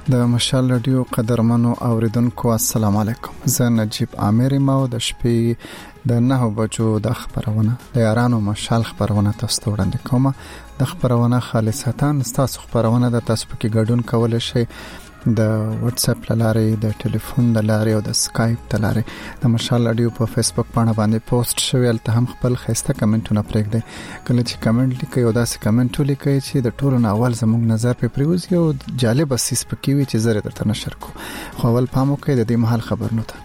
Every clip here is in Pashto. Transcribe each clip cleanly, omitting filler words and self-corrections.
د مشال رادیو قدرمنو اوریدونکو السلام علیکم. زه نجیب عامر ما د شپې د 9 بجو د خبرونه د یارانو مشال خبرونه تاسو ته وړاندې کوم. د خبرونه خالصتا تاسو خبرونه د تاسو په کې ګډون کول شي د واتس اپ لارې، د ټلیفون د لارې او د اسکایپ د لارې. د مشال رادیو په فیسبوک باندې پوسټ شوی، ته هم خپل خسته کمنټونه پرېږدئ. کله چې کمنټ لیکئ او داسې کمنټ لیکئ چې د ټولو اول زموږ نظر په پریوزي او جالب اساس پکې وي چې زره درته نشر کو. خو اول پام وکړئ د دې محل خبرونه ته.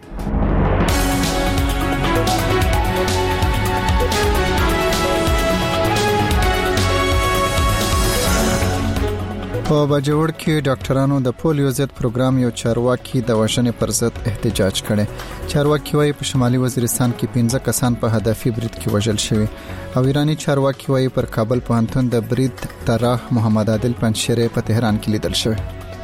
په باجوړ کې ډاکټرانو د پولیو ضد پروګرام یو چارواکي د وژنې پر ضد احتجاج کړي. چارواکي وايي په شمالي وزیرستان کې 15 کسان په هدفي برید کې وژل شوي او ایرانی چارواکي وايي پر کابل پوهنتون د برید طرح محمد عادل پنشيري په تهران کې لیدل شوی.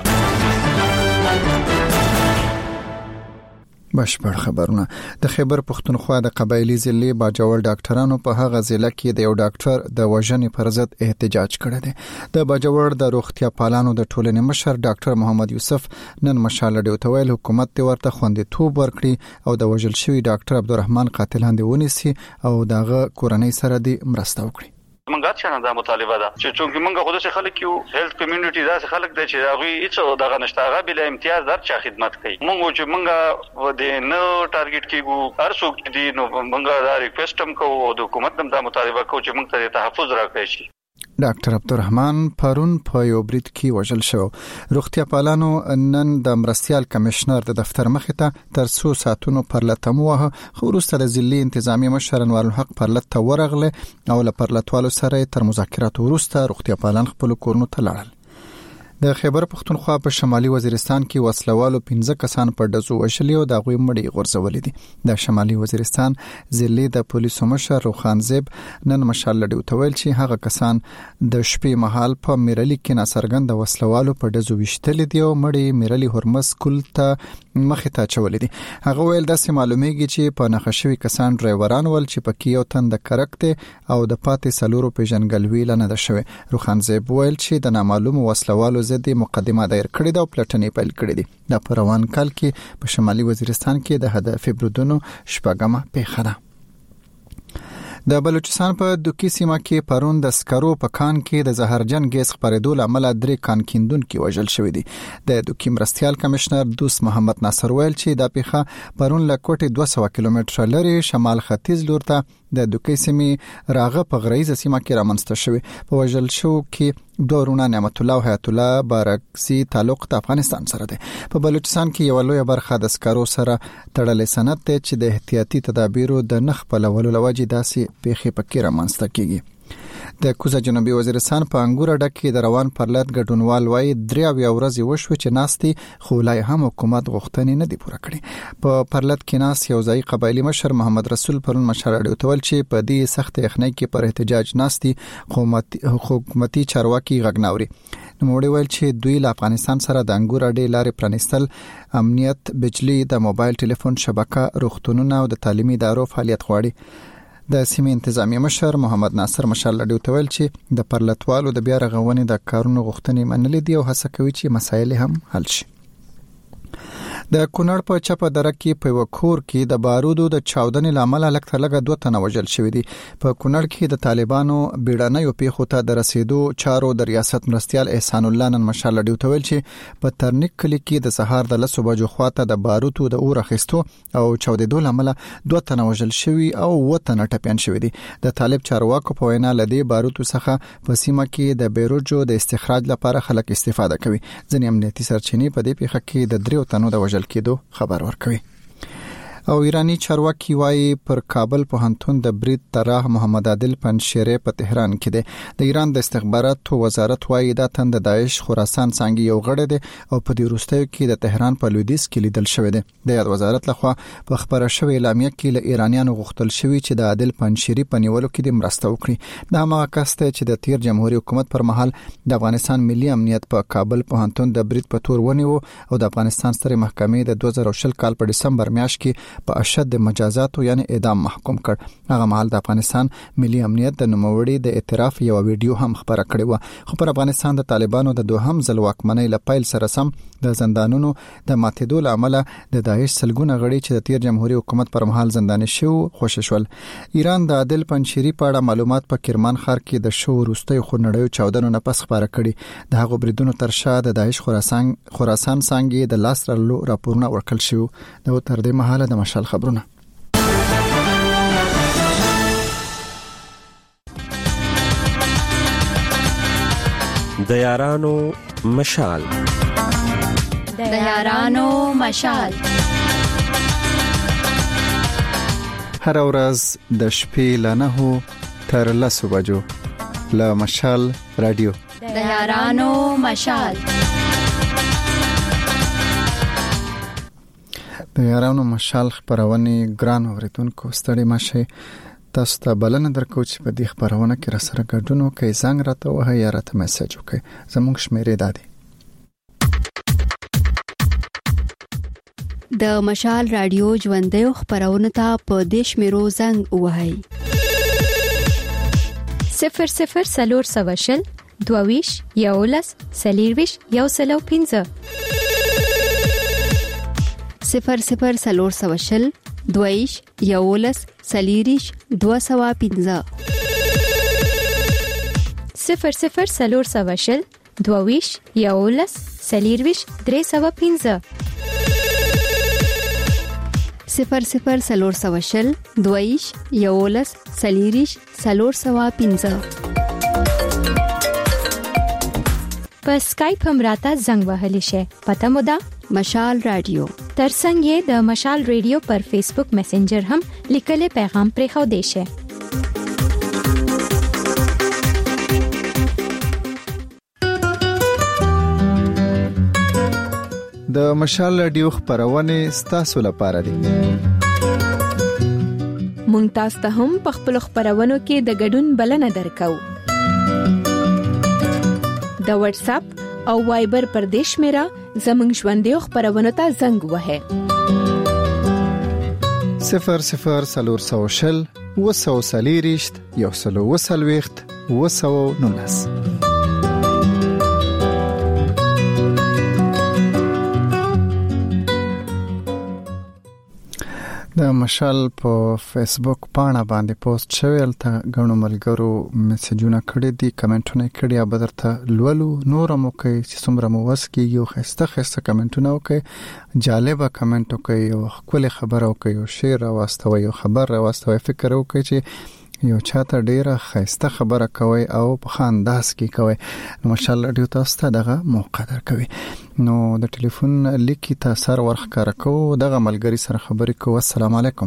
بشپړ خبرونه. د خیبر پختونخوا د قبایلی ضلع باجوړ ډاکټرانو په هغه ضلع کې د یو ډاکټر د وژنې پر ضد احتجاج کړی دی. د باجوړ د روغتیا پالانو د ټولنې مشر ډاکټر محمد یوسف نن مشال رادیو ته ویل حکومت ته ورته خوندیتوب ورکړي او د وژل شوی ډاکټر عبدالرحمن قاتلان دی ونیسي او دغه کورنۍ سره دی مرسته وکړي. منګات شنه دا مطالبه ده چې چونکه منګه خود څخه خلک یو هیلث کمیونټي داسې خلک دي چې هغه هیڅ دغه نشته، هغه بل امتیاز در چا خدمت کوي. منګو چې منګه د نو ټارګټ کیګو هر څوک دي نو منګه دا ریکوست هم کوو او د حکومت هم دا مطالبه کوو چې موږ ته تحفظ راکړي شي. ډاکټر عبدالرحمن پرون په یو برید کې وژل شو. روغتیا پالانو نن د مرستيال کمشنر د دفتر مخې ته تر 100 ساعتونو پرلطمو وه. خو وروسته د ضلعي انتظامی مشر انوار الحق پرلط ورغله او له پرلطوالو سره تر مذاکرات وروسته روغتیا پالان خپل کورونو ته لاړل. د خیبر پختونخوا په شمالي وزیرستان کې وسلوالو 15 کسان په ډزو وشلي او د غوي مړی غورځولې دي. د شمالي وزیرستان ضلع د پولیسو مشر روخان زیب نن مشال لډیو ته ویل چې هغه کسان د شپې مهال په میرلی کې ناڅرګند وسلوالو په ډزو وشتل دي او مړی میرلی هرمز کول ته مخې ته چولې دي. هغه ویل داسې معلومیږي چې په نخښوي کسان ډرایوران ول چې پکې یو تن د کرکته او د پاتې سلورو پیژنګلوي لنه ده شوی. روخان زیب ویل چې د نامعلوم وسلوالو د مقدمه دایر کړې ده او پلټنې پیل کړې دي. د پروان کال کې په شمالي وزیرستان کې د هدف برودونو شپږمه پیښه ده. د بلوچستان په دوکي سیمه کې پرون د سکرو په کان کې د زهرجن ګیس خپرېدو لامل 3 کان کیندونکو وژل شوی دي. د دوکي مرستيال کمشنر دوست محمد ناصر ویل چې د پیښه پرون له کوټې 200 کیلومتر لري شمال ختیځ لور ته د دوکي سیمې راغه په غریزه سیمه کې رامنځته شوی. په وژل شو کې دورونه نعمت الله او حیات الله بارکسی تعلق د افغانستان سره دی. په بلوچستان کې یو لوی برخه د سکرو سره تړلې سند ته چې د احتیاطي تدابیرو د نخ په لولو لوجې داسې پیښې پکې رامنځته کیږي. د کوزه جنوبي وزیرستان په انګور ډک کې د روان پرلط ګډونوال وای 3 ورځې وشو چې ناستي خولای هم حکومت غوښتنې نه دی پوره کړې. په پرلط کې ناس یو ځای قبایلی مشر محمد رسول پرون مشاورې وتول چې په دې سخت یخنۍ کې پر احتجاج ناستي حکومتي چارواکي غږناوري. نوموړي ویل چې دوی له افغانستان سره د انګور اډې لارې پرانستل، امنیت، بجلی، د موبایل ټلیفون شبکه، روغتونونه او د تعلیمي ادارو فعالیت غواړي. د سیمې انتظامی مشر محمد ناصر مشال لډیو ته ویل چې د پرلطوالو د بیا رغونې د کارونو غوښتنې منلې دي او هڅه کوي چې مسایل هم حل شي. د کونړ په چپه دره کې په وکور کې د بارودو د چاودنې لامل لکه 2 تنه وژل شوی دي. په کونړ کې د طالبانو بیړنیو پیښو ته د رسیدو چارو د ریاست مرستيال احسان الله نن مشال لډیو ته ویل چې په ترنیک کلی کې د سهار د 10 بجو خواته د بارودو د اور اخیستو او چاودېدو لامل 2 تنه وژل شوی او 7 تنه ټپيان شوی دي. د طالب چارواکو په وینا لدی بارودو څخه په سیمه کې د بیروجو د استخراج لپاره خلک استفاده کوي. ځینې امنیتي سرچینې په دې پیښه کې د 3 تنو د وژل کېدو خبر ورکوي. او ایرانی چارواکي وايي پر کابل پوهنتون د برید طرح محمد عادل پنشيري په تهران کې دی. د ایران د استخباراتو وزارت وايي دا تن د داعش خراسان څنګه یو غړی دی او په دې وروستیو کې د تهران په لویدیځ کې لیدل شوی دی. د یاد وزارت لخوا په خبره شوی اعلامیه کې له ایرانیانو غوښتل شوی چې د عادل پنشيري په نیولو کې د مرسته وکړي. دا هغه کس دی چې د تیر جمهوریت حکومت پر مهال د افغانستان ملي امنیت په کابل پوهنتون د برید په تور ونیو او د افغانستان ستره محکمې د 2020 کال په دسمبر میاشت کې په اشد مجازاتو یعنی اعدام محکوم کړ. هغه مهال د افغانستان ملي امنیت د نوموړي د اعتراف یو ویډیو هم خبره کړې و. خو پر افغانستان د طالبانو د دوهم ځل واکمنۍ له پیل سره سم د زندانونو د ماتېدو له امله د داعش سلګونه غړي چې د تیر جمهوریت حکومت پر مهال زنداني شو خوشی شول. ایران د عادل پنجشیری په اړه معلومات په کرمان ښار کې د شو وروستي خونړیو چاودنو نه پس خبره کړي. د هغو بریدونو تر شا د داعش خراسان څنګه د لاس راپورونه ورکړل شو. د تر دې مهاله د مشال خبرونه. د یارانو مشال هر ورځ د شپې له 9 تر 10 بجو له مشال رادیو د یارانو مشال. د یارانو مشال خبرونه ګران اوریدونکو ستړي مشه. تاسو ته بلنه درکو چې په دې خبرونه کې را سره ګډون وکړئ. زنګ راته وهه یا راته میسج وکړئ. زموږ شمیرې دادي. د مشال رادیو ژوندۍ خبرونه ته په دیش میرو زنګ وهئ. 00 سلور سواشل دوویش یولس سلیرویش یوسلو 5 00 سلور سواشل دویش یولس سلیریش 215 00 سلور سواشل دویش یولس سلیرویش 315 00 سلور سواشل دویش یولس سلیریش 315 په سکایپ هم راته زنګ وهلی شي. پته مو ده مشال رادیو. ترڅنګ یې د مشال رادیو پر فیسبوک میسنجر هم لیکل پیغام پرې خو دی شي. د مشال رادیو خبرونه ستاسو لپاره دي. مونږ تاسو ته هم په خپل خبرونو کې د ګډون بلنه درکو. د واتس اپ او وایبر پر دیش میرا زمنګ ژوندۍ خبرونه ته زنګ وهه. 00 سلور سواشل وسو سلیریشت یوسلو وسلويخت وسو نونس. د مشال په فیسبوک پاڼه باندې پوسټ شوی ته غنو ملګرو میسجونه کړي دي کمنټونه کړي یا بدرته لولو نور مو کوي چې څومره مو وسکي یو خسته کمنټونه وکي جالب کمنټ وکي یو خپل خبره وکي یو شعر واستوي یو خبر واستوي فکر وکي چې یو چاته ډیره خسته خبره کوي او په خانداس کې کوي. نو ماشاءالله ډیو تاسو ته دغه موقع درکوي. نو د ټلیفون لیکي تاسو ورخکاره کو دغه ملګری سره خبرې کو. السلام علیکم.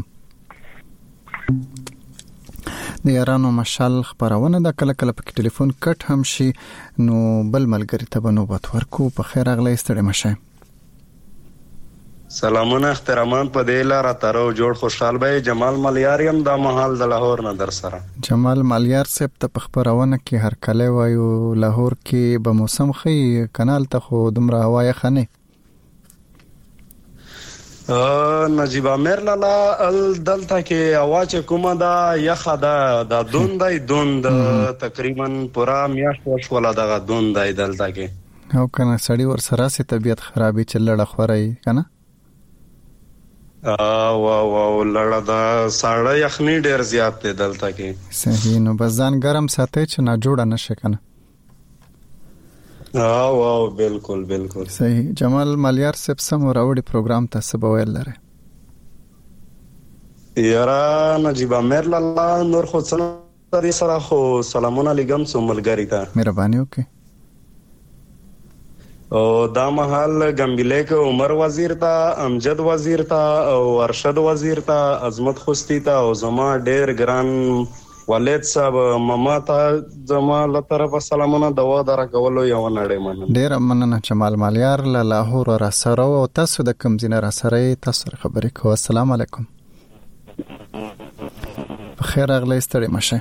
د یارانو مشال خبرونه د کله کله په ټلیفون کټ هم شي نو بل ملګری ته بنوبت ورکو. په خیر اغلی ستړي مشه. سلامونه احترامان په دې لار ترو جوړ خوشحال به جمال مالیاریم د محل د لاهور نه در سره. جمال مالیار صاحب ته په خبرونه کې هر کله وایو لاهور کې به موسم خي کانال ته خو دمر هواي خنه. نجیب امیر لالا دلته کې اواز کومه دا یخه دا دوندای دوند تقریبا پورا میاشت وشوله دغه دوندای دلته کې. او کنه سړی ور سره سي طبيعت خرابې چلړه خورای کنه. واو لړه دا ساړه یخنی ډیر زیات دی دلته کې. صحیح. نو بزان ګرم ساتي چې نه جوړه نشه کنه. واو بالکل صحیح. جمال مالیار صاحب سم راوړي پروګرام ته سبویل لره. یارا نجیب امیر لالا نور خو څنګه سره خو سلامونه علیکم سوملګری ته مهرباني وکي. او دا محل گمبیله کې عمر وزیر ته امجد وزیر ته او ارشد وزیر ته عظمت خوستی ته او زما ډیر ګران والد صاحب ماما ته زما له طرفه سلامونه دوا درکولو یو نړۍ مننه. ډیر مننه جمال مالیار له لاهور را سره او تاسو د کوم ځای را سره تاسو خبرې کوو. السلام علیکم. بخیر اغلی ستړي مشه.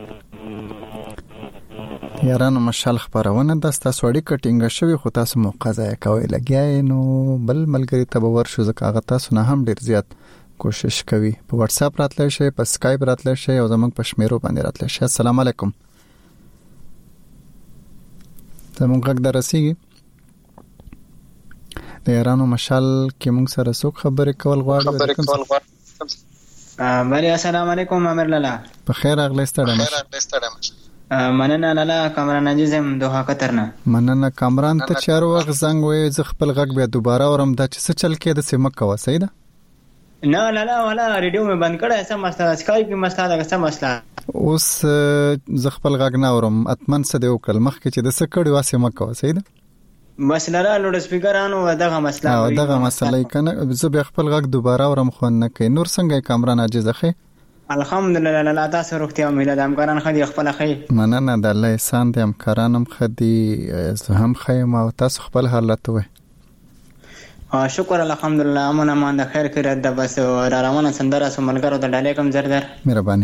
یارانو مشال خبرونه د تاسو اړیکه کټینګ شوی خو تاسو موقع ځای کوي لګیای نو بل ملګری ته ور شو ځکه هغه تاسو نه هم ډیر زیات کوشش کوي. په واتس اپ راتلای شي، په اسکایپ راتلای شي او زموږ په شمیرو باندې راتلای شي. السلام علیکم. زموږ غږ درسیږي. د ایرانو مشال کې موږ سره څوک خبرې کول غواړي؟ بله السلام علیکم امیر لالا. په خیر اغلی ستړی مننه لالا. کامران عزیزم دوحه قطر نه. مننه کامران ته چارو وخت زنګ وې ز خپل غږ بیا دوباره اورم دا چې څه چل کې د سیمه کوه صحیح ده؟ نه لالا ولا ریډیو مې بند کړه څه مسله اسکایپ کې مسله ده څه مسله اوس ز خپل غږ نه اورم اتمن څه دی وکړ مخکې چې د څه کړي واسه مکه کوه صحیح ده؟ مسله را لوډ سپیکرانو دغه مسله کنه زه بیا خپل غږ دوباره اورم خو نه کوي. نور څنګه کامران عاجز اخی؟ الحمدلله لالا تاسو روغتیا امید د همکاران خدي خپل خی. مننه د الله احسان دې همکارانم خدي زه هم خیم او تاسو خپل حالت وې. شکر الحمدلله امن امان د خیر کې رد بس را روانه سندره سملګرو د ډالې کم زردر مهرباني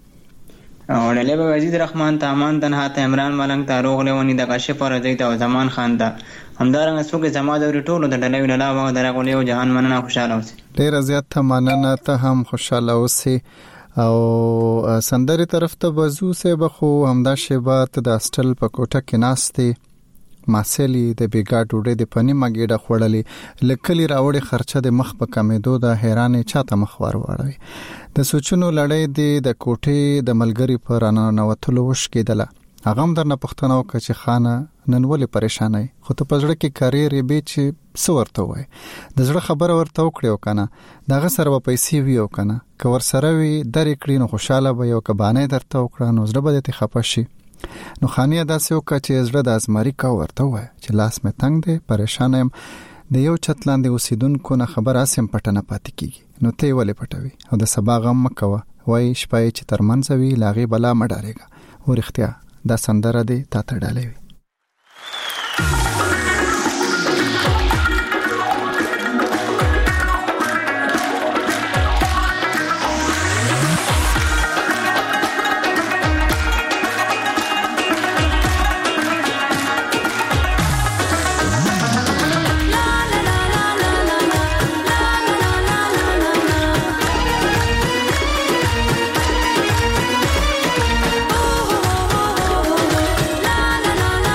او ډالې به عزیز رحمان ته امان تنها ته عمران ملنګ ته روغ لونی د کاشف پر زید او زمان خان ته همدارنګ څوک زما د ټولو د ډالې ولا و درغولې او جهان مننه خوشاله اوسې. ډیر زیات مننه ته هم خوشاله اوسې او سندري طرف ته وزو سه بخو همدا شیبات د استل په کوټه کې ناشته ماسلی د بیګا ډوډۍ د پنی مګیډه خوړلې لکلی راوړې خرچه د مخ په کمیدو د حیرانې چاته مخوار واړوي. د سوچونو لړۍ د کوټې د ملګری پر ننوتلو وش کېدله. هغه هم درنه پښتنه وکړه چې خانه نن ولې پریشانای خو ته پزړه کې کاریرې به چې څورته وای د زړه خبره ورته وکړې وکنه دغه سره په پیسې ویو کنه که ور سره وي درې کړي نو خوشاله به یو کبانې درته وکړه نو زړه به دې خپه شي. نو خانیه داسې وکړه چې زړه د ازماري کا ورته وای چې لاس مې تنگ دی پریشان یم د یو چت لاندې اوسیدونکو نه خبر اسیم پټنه پاتې کیږي نو ته ولې پټوي او د سبا غم مکوه وای شپه چې ترمنځوي لاغي بلا مډارېګا ورختیا دا سندره دی تا ته ډالې وي. La la la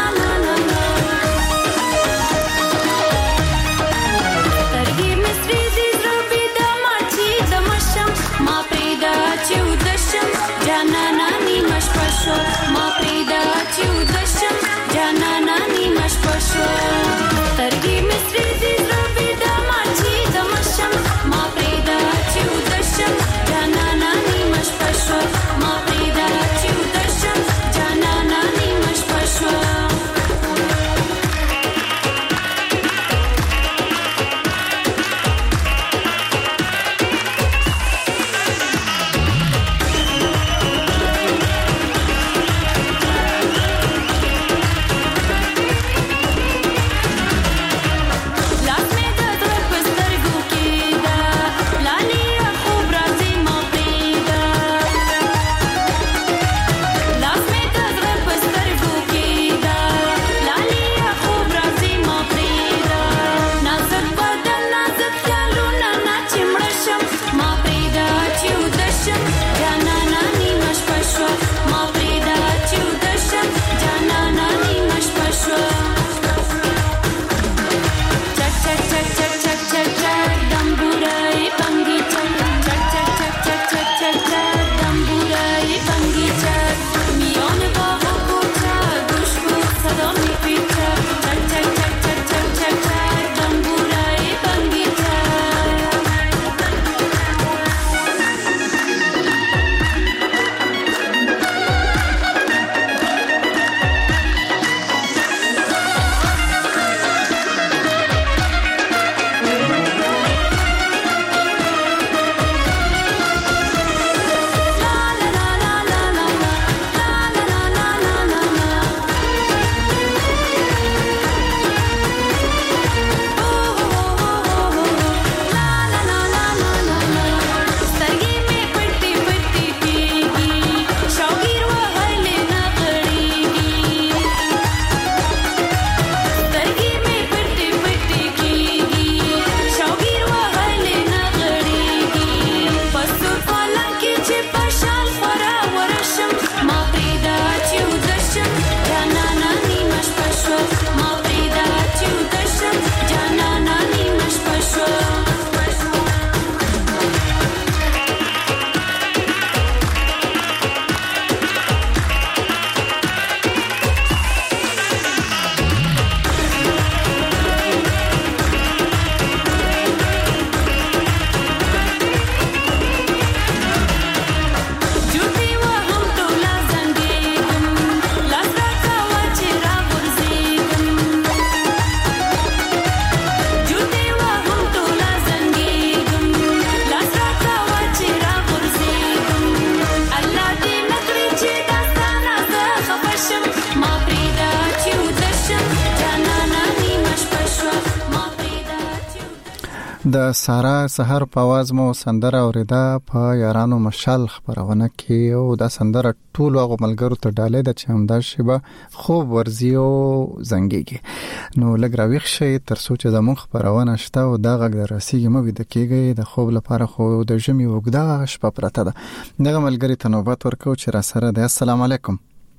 د سارا سحر په आवाज مو سندره اوریدا په یارانو مشال خبرونه کې او دا سندره ټول هغه ملګرو ته ډالې د چمدا شیبه خوب ورزیو زنګيږي نو لګراويخ شي تر سوچ زمون خبرونه شته او دا غږ راسیږي مو د کېږي د خوب لپاره خو د جمی وګدا شپه پرته ده دغه ملګری ته نوبت ورکو چې را سره ده. السلام علیکم.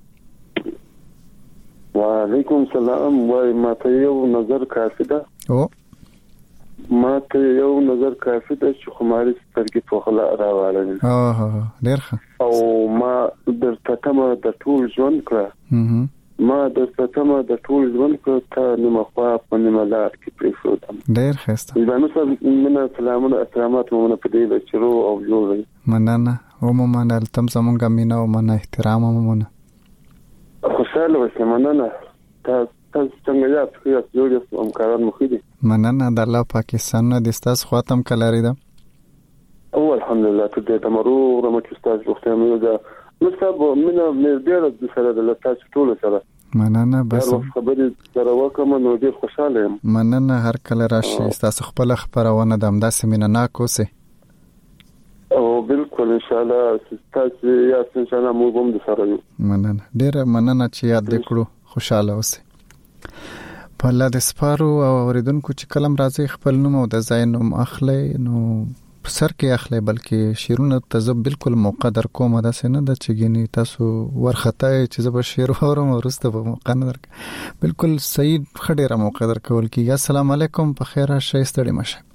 وعلیکم السلام. وای ماته یو نظر کافی ده. او ماته یو نظر کافی ده چې خماري سترګې په خلا راوړل. ډیر ښه. او ما درته تمه د ټول ژوند کړه. ما درته تمه د ټول ژوند کړه ته نیمه خوا په نیمه لار کې پرېښودم. ډیر ښه. دا نو څه مننه سلامونه احترامات مو په دې له چرو او جوړ. مننه او مننه تم زمونږه مینا او مننه احترام مو. خوشاله اوسئ. مننه. تاسو څنګه یاست؟ ښه جوړ همکاران مو ښه دي؟ مننه. د الله پاکستان نه د ستاسو خواته هم کلاري ده. او الحمدلله ته دې تمرو رمچ ستاسو وخت مې ده نو تاسو مې ډېر د سره د تاسو ټول سره. مننه. بس خبرې سره وکم نو ډېر خوشاله یم. مننه. هر کله راشي تاسو خپل خبرونه د امداسه مینه کوسه. او بالکل ان شاء الله تاسو یا ان شاء الله مو هم د سره یو. مننه. ډېر مننه چې یاد وکړو. خوشاله اوسئ. په الله د سپارو او اوریدونکو چې کلم راځي خپل نوم او د ځای نوم اخلي نو په سر کې اخلي بلکې شیرونه ته بالکل مقدر کوم ده سينه د چګینی تاسو ورخته چې زب شیر اورم ورسته په موقع نه درک بالکل صحیح خډيره مقدر کول کی. السلام علیکم. په خیر شې ستړي مشه.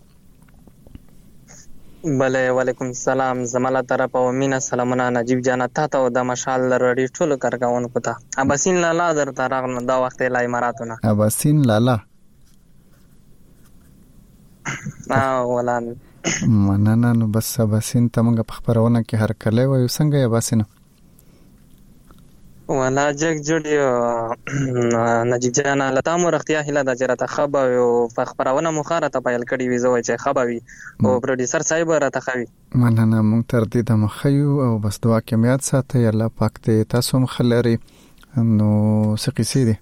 بله وعلیکم السلام. زماله طرف او مینا سلامونه نجیب جان ته ته د مشال لري ټول کارګاونکو ته. اباسین لالا درته راغله دا وخت لا اماراتونه. اباسین لالا ولان مننه. نو بس اباسین ته موږ په خبرونه کې هر کله وایو څنګه اباسین ولا جګ جوړ نجیب جان لته مو رختیا هله د جرته خبر او خبرونه مخاره ته پایل کړي وی زوي چې خبروي او پروډوسر صاحب راته خوي. مننه. مونږ تر دې د مخيو او بس دعا کې میاد ساتي الله پاک ته تاسو مخلري نو سقيسي دي.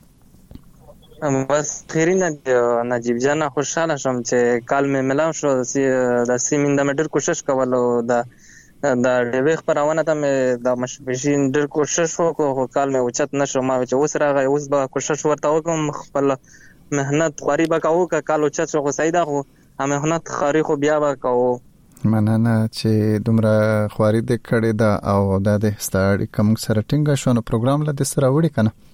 بس خیرینه نجیب جان خوشاله شم چې کال مې ملاو شو د سیمینده مې ډېر کوشش کولو د ډېر خبرونه ته مې د مشبشین ډېر کوشش وکړو کال مې اوچت نشو ما چې اوس راغی اوس به کوشش ورته وکم خپل مهنت خوري بکاو ک کال اوچت شو سیدا خو مهنت خوري خو بیا وکاو. مننه چې دومره خواري دې کړې ده او د دې ستاري کوم سره ټینګه شو نو پروګرام له دې سره وړي کنه.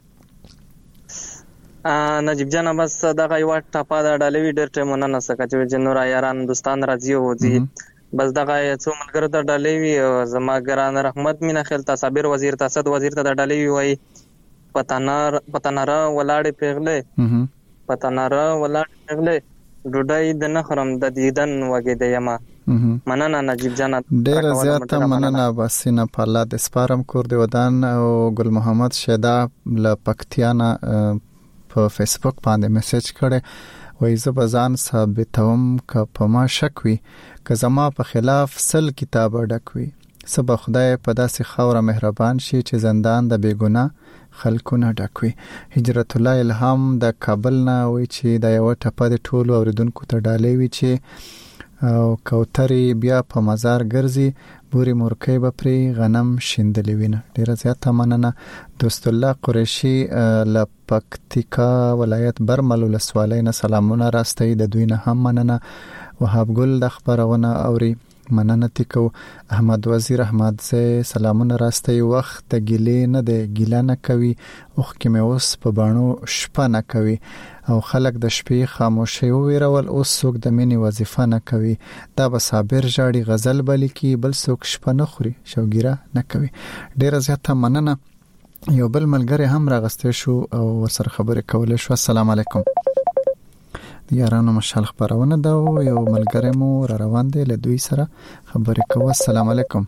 نجیب جان بس دغه یو ټاپا د ډالوي ډېر ټیمونه نه سکه چې جنور یاران دوستان راځي او دي بس دغه څو ملګرو ته ډالوي زما ګران رحمت مینا خیل تا صابر وزیر تا صد وزیر ته ډالوي وای پتانار ولاړې پیغله پتانار ولاړې پیغله ډوډۍ د نخرم د دیدن وګې د یما. مننه نجیب جان. ډېر زیاته مننه. باسینه په الله د سپارم کور دی ودان او ګل محمد شیدا ل پکتیانا په فیسبوک باندې میسج کړي وای زه بزان ثابتوم ک په ما شک وي ک زما په خلاف سل کتاب ډکوي سبا خدای په داسې خوره مهربان شي چې زندان د بیګونه خلکونه ډکوي. هجرت الله الهام د کابل نه وای چې د یو ټپه د ټولو اوریدونکو ته ډالې وی چې او کوتري بیا په مزار ګرځي بوري مورکې بپري غنم شیندلې وینه. ډیره زیاته مننه. دوست الله قریشي ل پکتیکا ولایت برمل ولسوالۍ نه سلامونه راستي د دوی نه هم مننه. وهاب ګل د خبرونه اوري مننه تکو. احمد وزیر احمد زه سلامونه راستي وخت د ګلې نه د ګلانه کوي او خکمه اوس په بانو شپه نه کوي او خلک د شپې خاموشي ویرول اوس څوک د مینې وظیفه نه کوي دا به صابر جاړي غزل بلی کی بل څوک شپه نه خوري شوګیره نه کوي. ډیره زیاته مننه. یو بل ملګری هم راغسته شو او ورسره خبرې کولې شو. السلام علیکم. یارانو مشال خبرونه دا یو ملګری مو را روان دی له دوی سره خبرې کوو. السلام علیکم.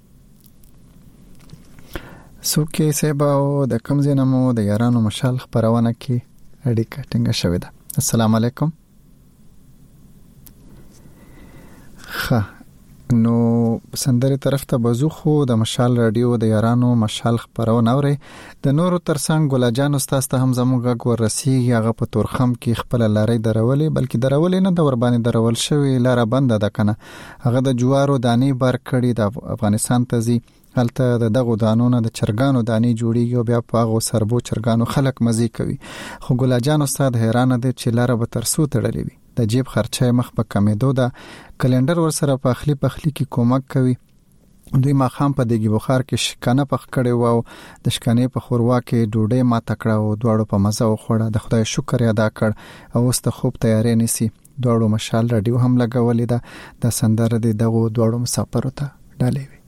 سوکې سبا او د کوم زینمو د یارانو مشال خبرونه کې اړیکه ټینګه شوې ده. السلام علیکم. نو سندره طرف ته بزو خو د مشال رادیو د یارانو مشال خبرونه اوري د نورو ترڅنګ ګل جان استاد ته هم زموږ غوړ رسیږي هغه په تورخم کې خپل لارې درولې بلکې درولې نه د ور باندې درول شوی لار بنده ده کنه هغه د جوارو دانی بار کړي د افغانستان ته زی هلته د دغه دانونو د چرګانو دانی جوړیږي او بیا په هغه سربو چرګانو خلک مزي کوي خو ګل جان استاد حیران دي چې لار به ترسو تړلې وي د جیب خرچه مخ په کمیدو ده کلندر ور سره په اخلي کې کومک کوي دوی ما خام په دګي بخار کې شکنه پخ کړي وو د شکنې په خوروا کې ډوډۍ ما تکړه او دواړو په مزه وخوړه د خدای شکر ادا کړ او واست خوب تیارې نسی دواړو مشال رادیو هم لګولې ده د سندره دغه دواړو مسافر ته ډالې وي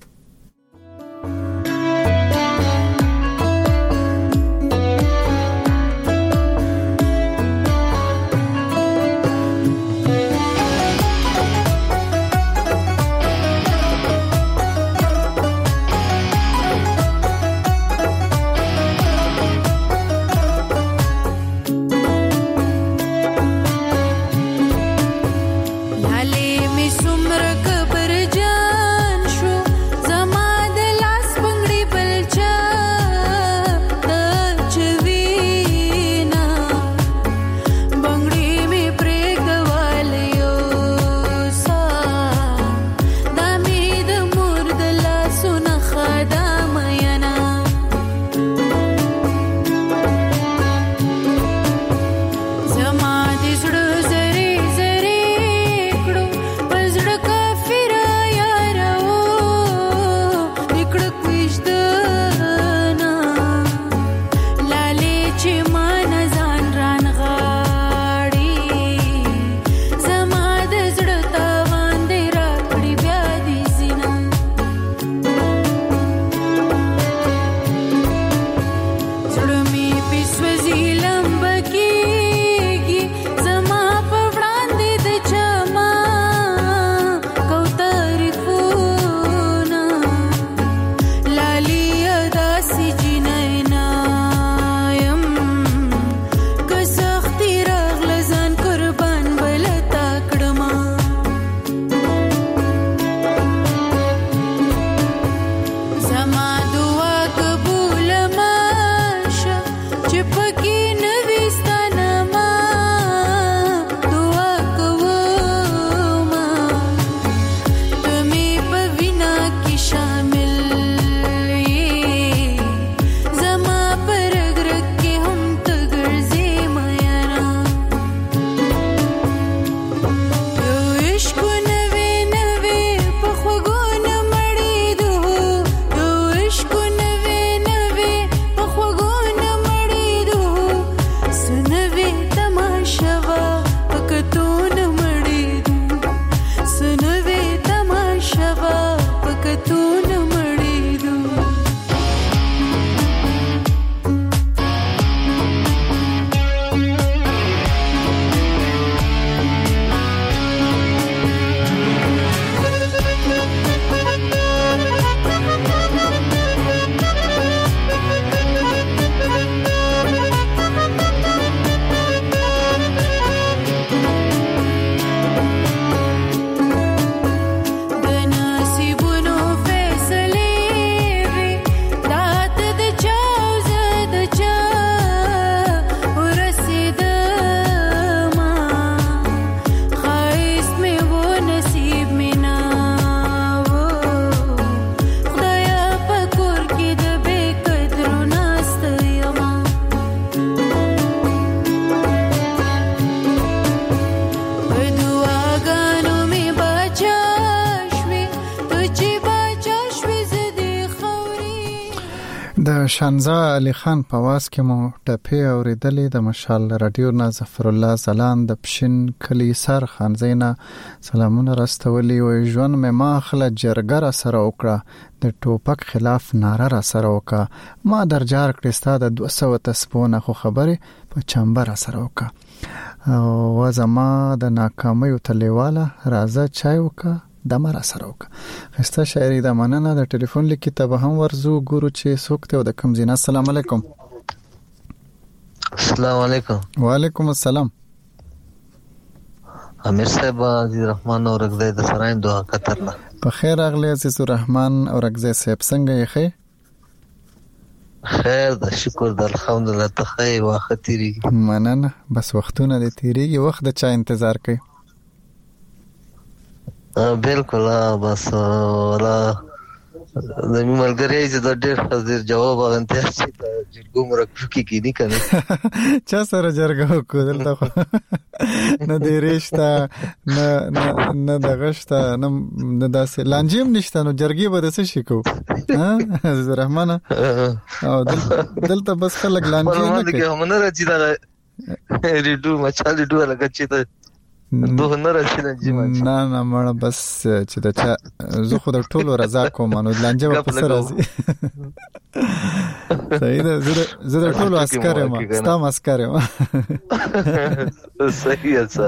د شانزا علي خان په واس کې مو ټپه اوریدلې د مشال رادیو نه ظفر الله زلان د پښین کلی سر خان زینا سلامونه راستولي او ژوند مې ما خله جرګر سره وکړه د ټوپک خلاف ناره را سره وکړه ما درجار کړې ستاده 200 تسبونه خو خبره په چمبر سره وکړه او زما د ناکامۍ تلیواله راځه چای وکړه د مر سره وک خسته شاعري د مننه د ټلیفون لیکي ته به هم ورزو ګورو چې سوکته او د کم زینا السلام علیکم السلام علیکم وعلیکم السلام امیر صاحب عزیز رحمان اور رضای د سراین دعا کترنا په خیر راغلی عزیز الرحمن اورګزی صاحب څنګه یې ښه؟ خیر د شکر د الحمدلله ته ښه یې واخه تېرېږي مننه بس وختونه دې تېرېږي وخت د چا انتظار کوي بالکل بس ولا د ملګری چې د ډېر حاضر جواب غونته چې د جرګو مرکو کې نه کنه چا سره جرګه وکړه دلته نه دې رښتا نه د غشتا نه داسې لانجیم نشته نو جرګي به څه شي کو ها عزیز الرحمن او دلته بس خلک لانجی نه کوي هم نه راځي دا ریډو مچال ریډو لګا چې ته دوه نه راځي نه مړه بس چې دا چا زه خو د ټولو رضا کوم نو لانجه په سر راځي صحیح ده زه د ټولو عسكر یم ستام عسكر یم صحیح ده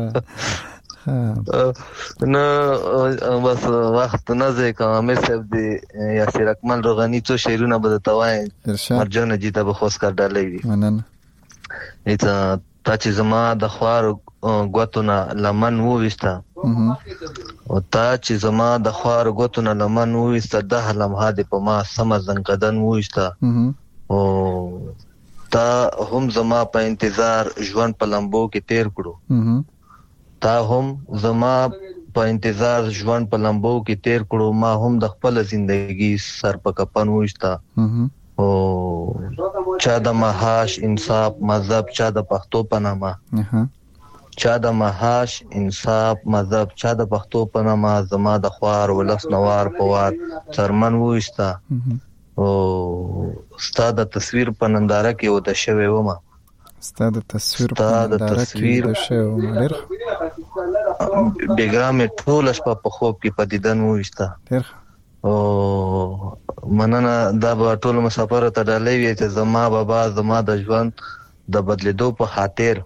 نو بس وخت نه ځي کوم صاحب دی یاسر اکمل روغانی څو شعرونه به توای مرجان جیته به خوښ کړ ډالې مننه ایته تا چې زما د خوار غوتونه لمن وويستا او تا چې زما د خوار غوتونه لمن وويستا د لمحه د په ما سم زنګدن وويستا او تا هم زما په انتظار ژوند په لمبو کې تیر کړو تا هم زما په انتظار ژوند په لمبو کې تیر کړو ما هم د خپل ژوندۍ سر په کپن وويستا او چا د مهاش انصاف مذهب چا د پښتو پنامه چا د مهاش انصاف مذهب چا د پښتو پنامه زما د خوار ولس نوار پوار چرمن وښتا او ستاد تصویر پننداره کې و د شوي ومه ستاد تصویر پننداره کې د شوي ومه ډېر بیګرام ټول شپه په خوب کې پدیدن وښتا ډېر او مننه دا به ټول مسافر ته ډالې وي چې زما بابا زما د ژوند د بدلیدو په خاطر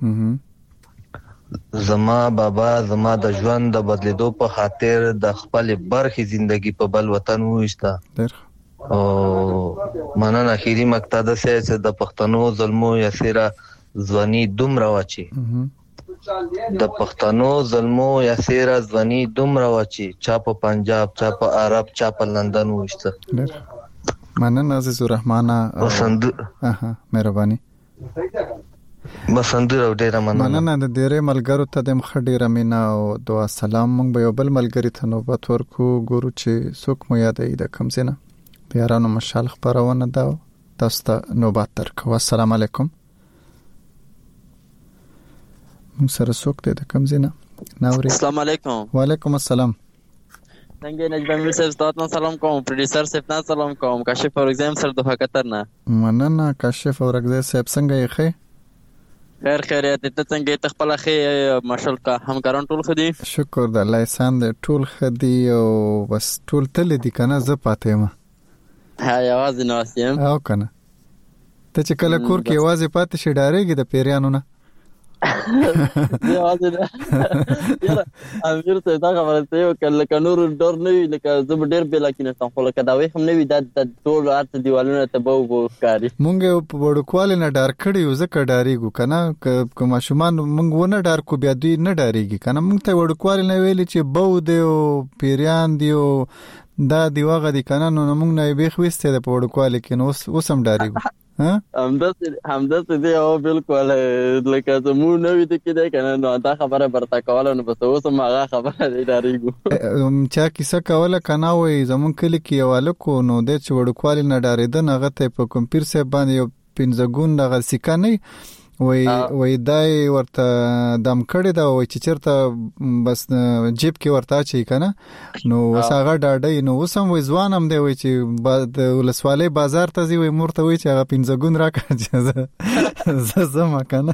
زما بابا زما د ژوند د بدلیدو په خاطر د خپل برخي ژوندۍ په بل وطن وښتا او مننه اخیری مقطع ده چې د پښتنو ظلمو یا سیره ځواني دومره واچي د پښتنو ظلمو یا سیره ځواني دومره واچي چا په پنجاب چا په عرب چا په لندن وښتا مننه عزیز الرحمن وسند مهرباني مسند ډیره مننه د ډیره ملګرو ته د مخ ډیره مینا او دعا سلام مونږ به یو بل ملګری ته نوبت ورکو ګورو چې څوک مو یادې د کم زینه پیارانو مشال خبرونه دا تاسو ته نوبت درکو السلام علیکم مونږ سره څوک دی د کم زینه ناوري السلام علیکم وعلیکم السلام څنګه نجم امیر صاحب ستاسو سلام کوم پروډوسر صاحب سلام کوم کاشف اورګزیم سره د خطر نه مننه کاشف اورګزیم صاحب څنګه یې ښه خیر خیریت ته څنګه ته خپل ښه ماشال کا همکاران ټول خدي شکر د الله احسان دې ټول خدي او بس ټول تل دي کنه زه پاتې ما ها یوازې نو اسیم او کنه ته چې کله کور کې یوازې پاتې شې ډارېږي د پیریانو نه یوازې یاره امیر ته دا خبره ته یو کله کنور ډور نه وی لکه زه ډېر بلا کې نه خو لکه دا وې هم نه وی د ټول ارت دیوالونه ته بو ښکاری مونږ په وړوکوالي نه ډار کړی یو ځکه ډاریږو کنه کوم شومان مونږ ونه ډار کو بیا دوی نه ډاریږي کنه مونږ ته وړوکوالي نه ویلي چې بو دی او پیریان دی او دا دی واغه دی کنه نو مونږ نه به خوسته د وړوکوالي کې نو وسم ډاریږو همداسې دی او بالکل لکه زموږ نوې د کې دی کنه نو دا خبره برتا کوله نو بس اوس هغه خبره دی ډاریږو چا کیسه کوله کنه وای زمون کلی کې یواله کو نو د وړوکوالي نه ډاریدن هغه ته په کمپیر سه باندې یو پنځګون دغه سکه نه وای دای ورته دم کړی دا وای چې چرته بس جیب کې ورته چي کنه نو وساغه ډاډي نو وسم وای ځوانم دی وای چې د ولسوالۍ بازار ته زی وای مرته وای چې هغه پنځګون راکړه زما کنه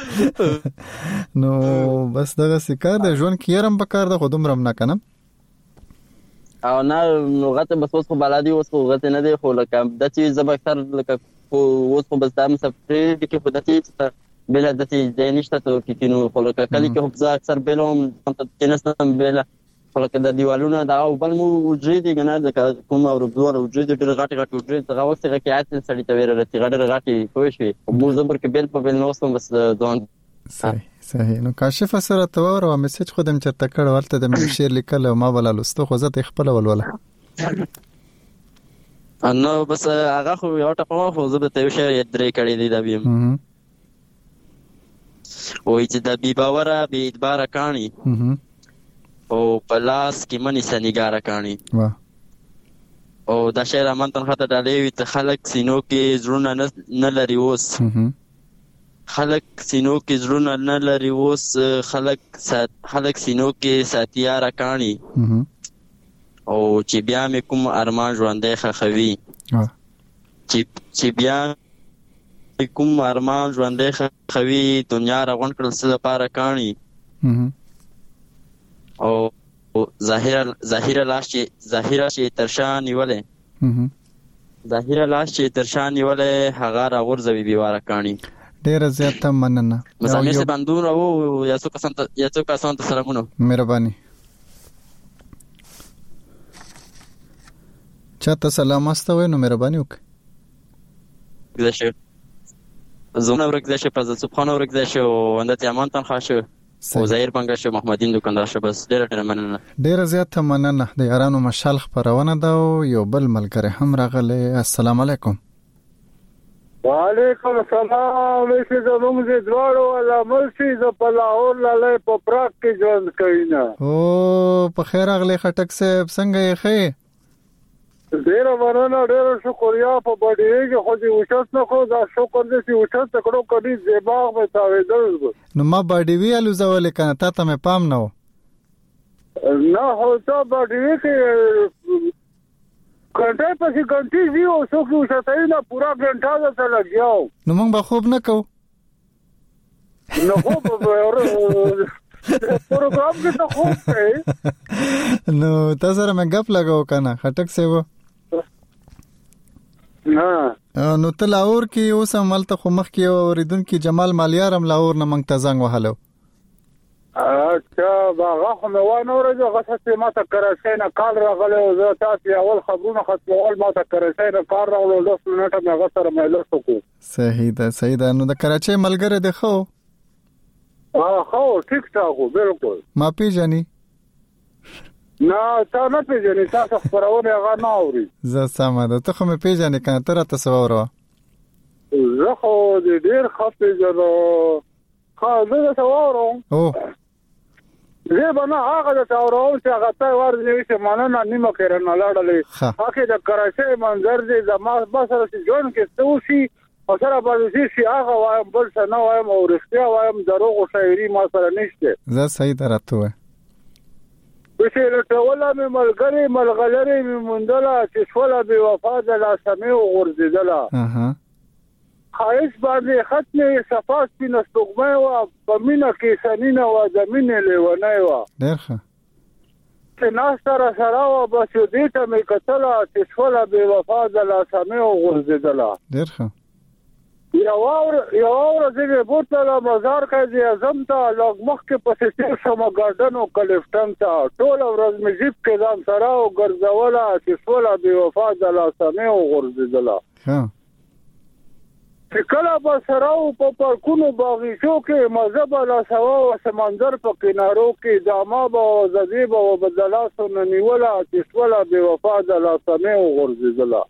نو بس دغه سکه د ژوند کې يرم پکار د خودم رم نه کنه او نه غته بس اوس خو بلادي اوس خو غته نه دی خو لکه د چې زبکتر لکه اوس خو بس دام سفرې کې خو د چې بل د چې دینشته ته کې نو خو لکه کلی کې خو اکثر بلوم چې نستم بل خو لکه د دیوالونو دا او بل مو وجې دي کنه د کوم او ربور وجې د غټ وجې دا وخت کې عادت سړی ته ورته غټ کوي شي مو زبر کې بل په بل نو سم بس ځان صحیح. نو کاشف سره تور او میسج خودم چرته کړ ورته د شعر لیکل او ما ولا لستو خو زه ته خپل ولوله نو بس هغه خو یو ټپه خو زه به ته شعر درې کړی دی دا بیم وای چې د بی باوره بی ادبار کانی او پلاس کې منی سنګار کانی او دا شعر امانت خاطر ډالې وي ته خلک سینو کې زړونه نه لري اوس خلک سینو کې زړونه نه لري اوس خلک سینو کې ساتیار کانی او چې بیا مې کوم ارمان ژوندې خخوي چې بیا کوم ارمان ژوندې خخوي دنیا راغون کړل څه لپاره کانی او ظاهره لاش چې ترشان نیولې ظاهره لاش چې ترشان نیولې هغه راغورځوي بیواره کانی ډیر زیاته مننه مزامیر سے بندون او یا څو کسان ته سلامونه مهرباني چاته سلام واستوي نو مهرباني وکړه گذشته زونه ورګذشه په سبحان ورګذشه او اندته امانتان خاشه او ظاهر بنگشه محمدین دکاندار شه بس ډیر مننه ډیر زیاته مننه د یارانو مشال خبرونه دا یو بل ملګری هم راغله السلام علیکم وعلیکم السلام چې زموږ د دواړو علامه سي ز په لاهور لاله په پراک کې ژوند کوي او په خیر اغله خټک صاحب څنګه یې خې ډیر مننه ډیر شکریا په باندې خو دې وشت نه خو دا شکر دې چې وشت کړو کړي دماغ مې تاویدل نو ما باندې ویلو زول کنه ته مې پام نه نه هو ته باندې کې घंटे पसी घंटी जी हो सो कि उठताई ना पूरा घंटा जैसा लग गया नو موږ به خوب نه کو نو خوب اور پروګرام کې ته خوب کوي نو تاسو سره مې غپ لگاو کنه خټک سیو نه نو ته لاور کې اوس عملته خو مخ کې اوریدونکو جمال مالیارم لاور نه منګ ته زنګ وهلو اچھا باغه خو نو نو ورځ غسه ما ته کراچۍ نه کال راغله او زه تاسو اول خبرونه خپل ما ته کراچۍ نه کار راغله 10 منټه مې غسر مې لسکو صحیح ده نو د کراچۍ ملګری دی خو خو ټیک ټاک بالکل ما پیژني نه تا نه پیژني تاسو خبرونه هغه نه اوري زه سم ده ته خو مې پیژنې کنه تر تاسو وره زه خو ډیر خپې جوړ خو زه تاسو وره او زه بنا هغه د تاورو چې هغه ته ورځي چې مانه نیمه کړه نه لاړلې هغه د کراچۍ منظر دې زما بسره چې جون کې توشي او سره باندې شي هغه وایم بل څه نه وایم او رښتیا وایم دروغ او شاعري ما سره نشته زه صحیح درته وای چې له ټوله مې ملګری ملغلری مې مندله چې شوله بې وفا د لاسمې وغورځېدله خایش باندې ختمې صفات سپینه سپوږمۍ وه په مینه کې سنینه وه د مینې لیونۍ وه ډېر ښه چې ناسته راسره وه بس یو دې ته مې کتله چې شوله بې وفا د لاسمې وغورځېدله ډېر ښه یوه ورځ مې بوتله مزار قاضي اعظم ته لږ مخکې پسې تېر شومه ګارډن او کلفټن ته ټوله ورځ مې جیب کې ځان سره وګرځوله چې شوله بې وفا د لاسمې وغورځېدله چې کله به سره په پارکونو باغیچو کې مزه به لاسوه او سمندر په کنارو کې داما به زدې به به د لاسو نه نیوله چې شوله بې وفا د لاسمې وغورځېدله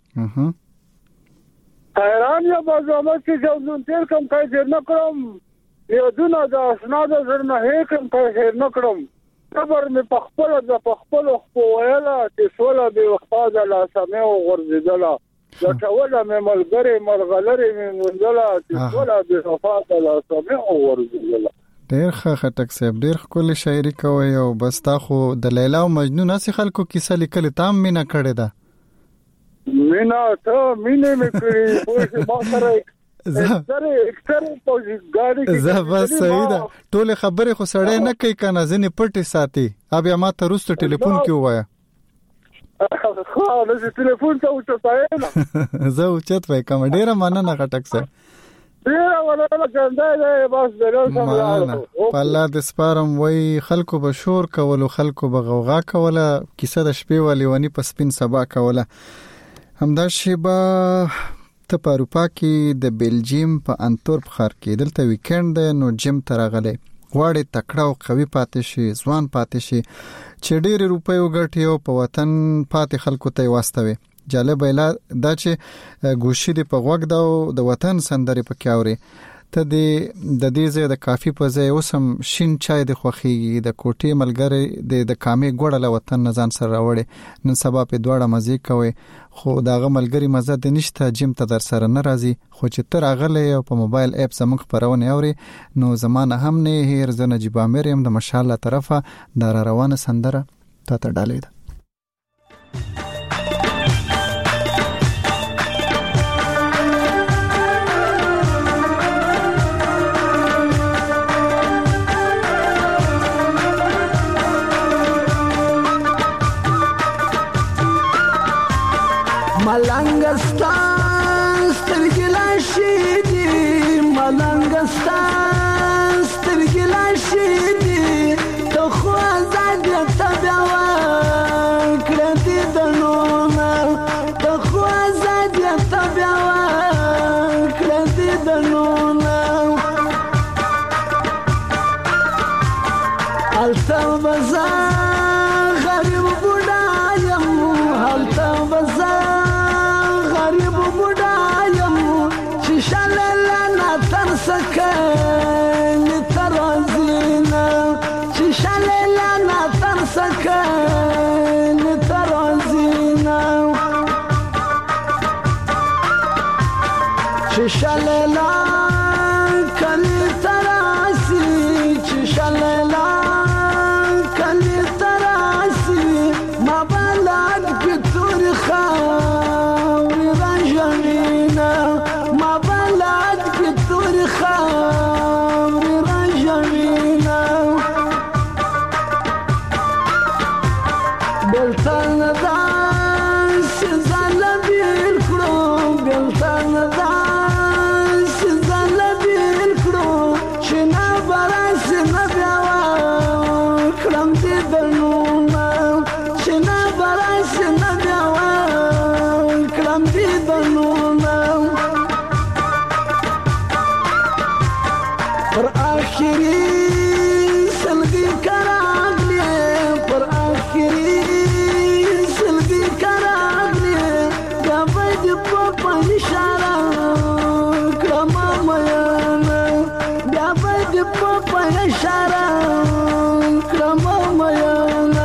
حیران یم به زحمت چې جوزون تېر کړم کای هېر نه کړم یادونه د اشنا د زړه نه هېر کړم کای هېر نه کړم صبر مې په خپله د په خپلو خپو ویله چې شوله بې وفا د لاسمې وغورځېدله لټوله مې ملګری مرغلرې مې موندله چې شوله بې وفا د لاسمې وغورځېدله ډېر ښه خټک صاحب ډېر ښکلې شاعري کوئ او بس تا خو د لیلا او مجنون هسې خلکو کیسه لیکلې تا هم مینه کړې ده مینا ته مینه مې کړې پوه ما سره زه بس صحیح ده ټولې خبرې خو سړی نه کوي کنه ځینې پټې ساتي بیا ما ته وروسته ټلیفون کې ووایه ټلیفون ته اوچتایم زه اوچت وای کوم ډېره مننه خټک صاحب ډېره مننه ګنده دی بس مننه په الله دې سپارم وای خلکو به شور کولو خلکو به غوغا کوله کیسه د شپې و لیونی په سپین سبا کوله همدا شیبه ته په اروپا کې د بیلجیم په انتورپ ښار کې دلته ویکند نو جیم ته راغلی غواړي تکړه او قوي پاتې شي ځوان پاتې شي چې ډېر روپۍ وګټي او په وطن پاتې خلکو ته واستوي جالب ایلا دا چې ګوشي دی په غوږ دا د وطن سندري پکې اوري ته د دې ځای د کافي په ځای اوسم شین چای د خوخي د کوټي ملګری د کامې ګوړه له وطن نزان سره راوړي نن سبا په دوړه مزه کوي خو داغه ملګری مزه د نشته جیم ته در سره ناراضي خو چې تر اغله او په موبایل اپ زموږ خبرونه اوري نو زمانه هم نه هیر زنه جبا مریم د مشالله طرفه د روانه سندره ته ډالې ده ملنګستان سترګې لاشي دي ملنګستان سترګې لاشي دي ته خو آزاد تبع کړه دې د نوم ته خو آزاد تبع کړه دې د نوم الته بازار غریب بوډا یم الته بازار سكن ترازينا ششالنا ترسكن ترازينا ششالنا كل تراسي ششالنا كل تراسي ما بلاد كتور خاوي رجلينا ما بلاد كتور خاوي رجلينا بلتان دانس زلبي الكروب بلتان دانس زلبي الكروب شنا براس نبيوا كرم دي دلوما شنا براس نبيوا كرم دي دلوما پر آخری سلگی کراغلی پر آخری سلگی کراغلی گابد پاپا اشارہ کرما میانا گابد پاپا اشارہ کرما میانا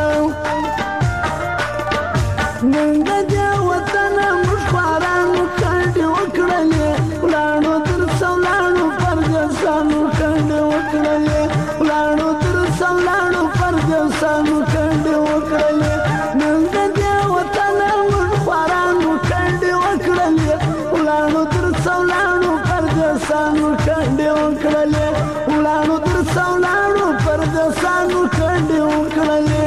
نند دیا وطن مشواران کارڈ وکڑلی ولانو در سولانو پردسانو کارڈ وکڑلی ولانو در سولانو پردسانو کارڈ وکڑلی نند دیا وطن مشواران کارڈ وکڑلی ولانو در سولانو پردسانو کارڈ وکڑلی ولانو در سولانو پردسانو کارڈ وکڑلی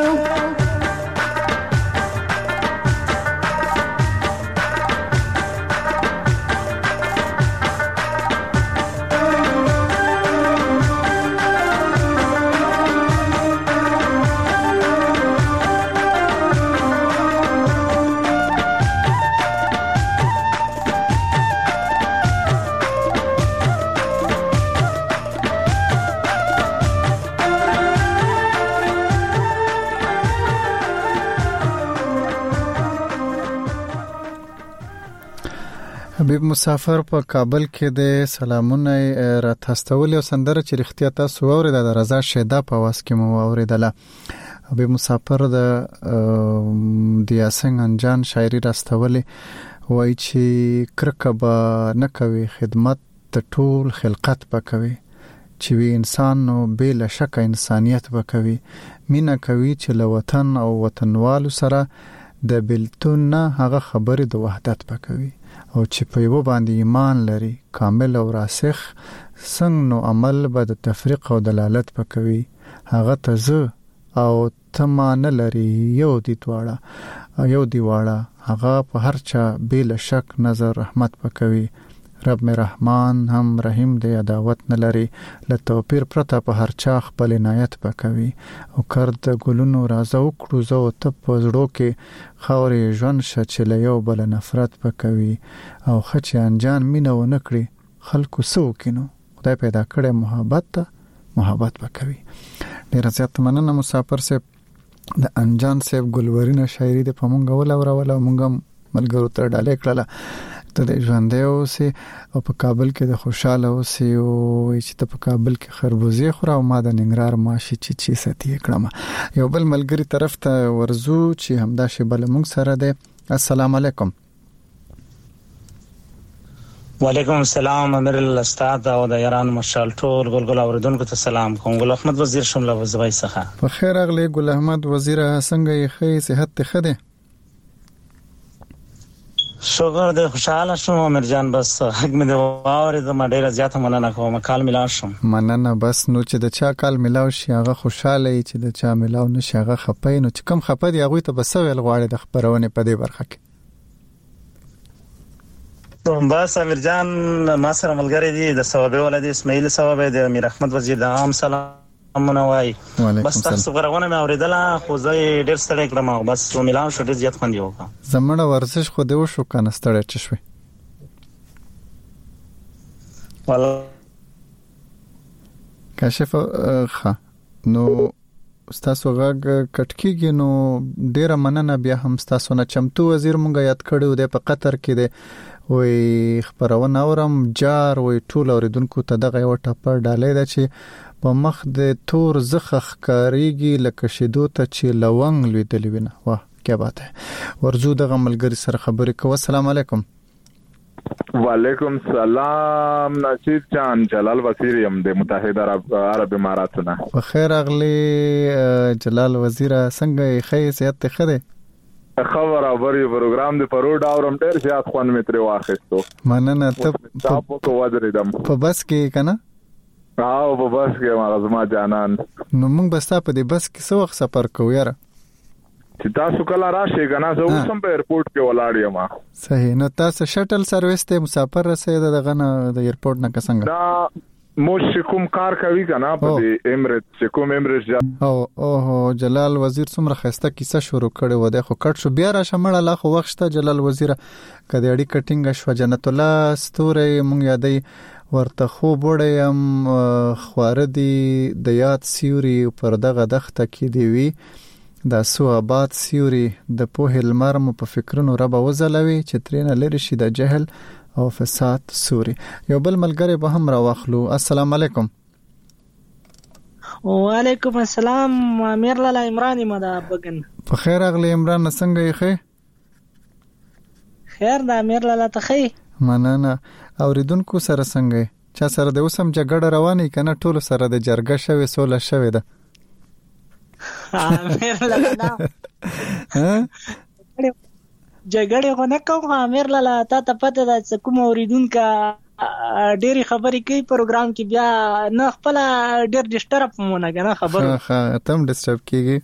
حبیب مسافر په کابل کې د سلامونه را تاستول او سندره چې رښتیا تاسو اوریدل د رضا شیدا په واس کې مو اوریدله حبیب مسافر د دیاسنګ انجان شاعري راستولې وای چې کرکبه نه کوي خدمت د ټول خلقت پکوي چې وی انسان نو بل شک انسانيت پکوي مینا کوي چې له وطن او وطنوالو سره د بلتون نه هغه خبره د وحدت پکوي او چې په یو باندې ایمان لري کامل او راسخ څنګه نو عمل به د تفریق او دلالت پکوي هغه ته او تمانه لري یو دی واړه هغه په هر چا بل شک نظر رحمت پکوي رب می رحمان هم رحیم دی، عداوت نه لري، له توپیر پرته په هر چا خپل عنایت وکوي او کرد ګلونو راځه وکړو زه او ته په زړو کې خاورې ژوند شه چې له یو بل نفرت وکوي او خچې انجان مینه ونه کړي خلکو څه وکړي. خدای پیدا کړی محبت ته محبت وکوي. ډېره زیاته مننه مسافر صاحب. د انجان صاحب ګلورینه شاعري د په مونږ ولاوروله او مونږ ملګرو ته ډالۍ کړله ته د ژوندې اوسې او په کابل کې د خوشاله اوسې او چې ته په کابل کې خربوزې خوره او ما د ننګرهار ماشي چې ساتي کړم. یو بل ملګری طرف ته ورزو چې همدا شی بل مونږ سره ده. السلام علیکم. وعلیکم السلام امیر الاستاد او د یاران مشال ټول ګلګل اوردونکو ته سلام کوم. ګل احمد وزیر شمله وزوی څخه. په خیر اغلی ګل احمد وزیر څنګه یې خې صحت ته خده؟ شکر دې خوشاله شوم امیر جان. بس حق مې دی واورې د ما ډیره زیاته مننه کوم. کال ملاو شم. مننه. بس نو چې د چا کال ملاو شي هغه خوشاله چې د چا ملاو نشي هغه خپای. نو چې کم خپه دی هغه ته بس ویل غواړي د خبرونه په دې برخه کې. بس امیر جان ما سره ملګری دی د ثوابي ولادي اسماعیل ثوابي د امیر احمد وزیر د عام سلامونه وای. بس تاسو غوونه مې اوریدله خو زه ډیر ستړی کړم او بس ملام شو ډیر زیات خوند یو کا. زمړه ورزش خو دی وشو کنه ستړی چشوي. والله کاشف خ نو ستاسو غږ کټکیږي نو ډیره مننه. بیا هم ستاسو نه چمتو وزیر مونږ یاد کړو د په قطر کې دی وی خبرونه اورم جار وی ټول اوریدونکو ته دغه یو ټاپر ډالې ده چې په مخ د تور زخخ کاریږي لکه شیدو ته چې لونګ لیدلې وینه. واه کیا بات ہے. ورزو دغه ملګری سره خبرې کوو. السلام علیکم. وعلیکم السلام نشید جان. جلال وزیر یم د متحده عرب اماراتونه. بخیر اغلی جلال وزیر څنګه خې صحت ته خده؟ خبر اوری پروګرام د پروډ اورم ډیر زیات خوان متر واخستو. مننه. ته تاسو کو ودریدم په بس کې کنه؟ او په بس کې ما زما جانان. نو موږ بس په دې بس کې څو وخت سفر کوو یاره؟ چې تاسو کله راشئ کنه زه اوسم په ایرپورټ کې ولاړ یم. صحیح. نو تاسو شټل سرویس ته مسافر رسید دغه نه د ایرپورټ نه څنګه؟ دا موږ کوم کار کوي کنه په امریټ کوم امریټ او جلال وزیر څومره خسته کیسه شروع کړي و د خو کټ شو بیا را شمړه لا خو وخت جلال وزیر کدی اړي کټینګ شو جنت الله ستوره مونږ یادې ورته خو بډیم خواردي د یاد سیوري پر دغه دخته کې دی وی د سو آباد سیوري د په لمرم په فکرونو رب وزلوي چې ترنه لری شي د جهل او فساد سوري. یو بل ملګری به هم راوخلو. السلام علیکم. وعلیکم السلام. امیر لاله عمران مده بګن. په خیر اغلی عمران څنګه یې خې؟ خیر د امیر لاله ته خې. مننه. اوریدونکو سره څنګه چا سره د اوسم جګړه روانه کنه ټول سره د جرګه شوي سوله شوي ده؟ امیر لاله جګړه خو نه کوم. امیر لاله ته پته ده چې کوم اوریدونکو ډېری خبرې کوي پروګرام کې بیا نه خپل ډېر ډیسټرب مونږ نه خبرو. ها تم ډیسټرب کیږي.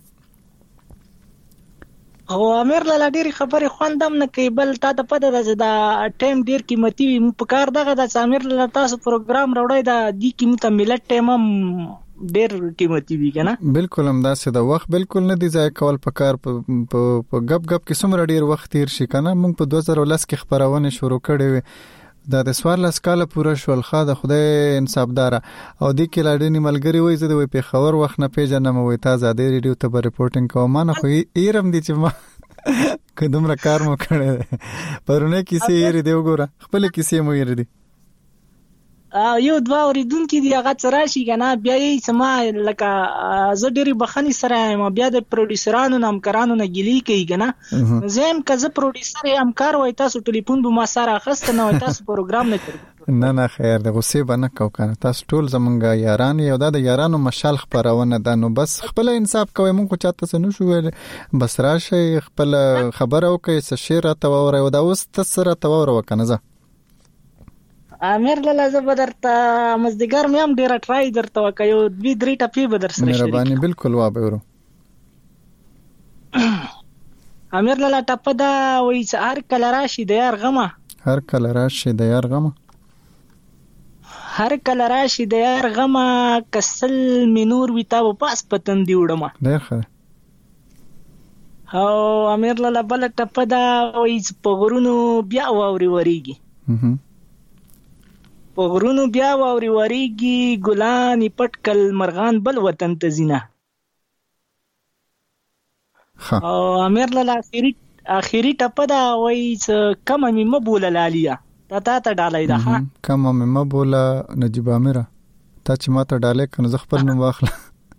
او امیر لاله ډېری خبرې خوندم نه کوي بل ته پته ده چې دا ټایم ډېر قیمتي وي. په کار دغه د امیر لاله تاسو پروګرام راوړی دا دی قیمته ملت ټایم ډېر قیمتي وي کنه. بالکل همداسې د وخت بالکل نه دی ځای کول پکار په غب غب کې څومره ډېر وخت تیر شي کنه. موږ په 2010 کې خبرونه شروع کړې وې دا د سوار لسکاله پوره شول. خا د خدای انصافدار او د کې لاډنی ملګری وای زه د په خبر وخت نه پیژنم وای تازه د ریډیو ته ریپورټینګ کوم نه خو ایرم دي چې ما کدومره کار مو کړی پرونه کیسې یې دی وګوره خپل کیسې مو یې دی یو دوا اوریدونکو دی هغه تراشي کنه بیا یې سما لکه زه ډېری بخنی سره ما بیا د پروډوسرانو نامکارانو نه ګلی کوي کنه زم کزه پروډوسر یم کار وای تاسو ټلیفون به ما سره اخست نه وای تاسو پروګرام نه کړی. نه خیر د غصې بنه کو کنه تاسو ټول زمونږ یاران یو د یارانو مشال خبرونه ده نو بس خپل انصاف کوي مونږ چاته څه نشو ویل بس راشه خپل خبر او کوي څه شعر ته وره او دا اوس تسره ته وره وکنه زه امیر لاله زه بدرته مزدګر مې هم ډیره ټرای درته وکایو 2-3 ټپی به در سره شریک مهرباني بالکل وا به ورو امیر لاله ټپ دا وای هر کله راشي د یار غمه هر کله راشي د یار غمه هر کله راشي د یار غمه کسل می نور وي تا به پاس پتن دی وړمه. ډېر ښه. او امیر لاله بله ټپه ده وایي په غرونو بیا واورې ورېږي، په غرونو بیا واورې ورېږي، ګلان یې پټ کل مرغان بل وطن ته ځینه. او امیر لاله آخري ټپه ده وایي کمه مې مه بوله لاليه تا ته ډالۍ ده. کمه مې مه بوله نجیب امره تا چې ما ته ډالۍ که نو زه خپل نوم واخله.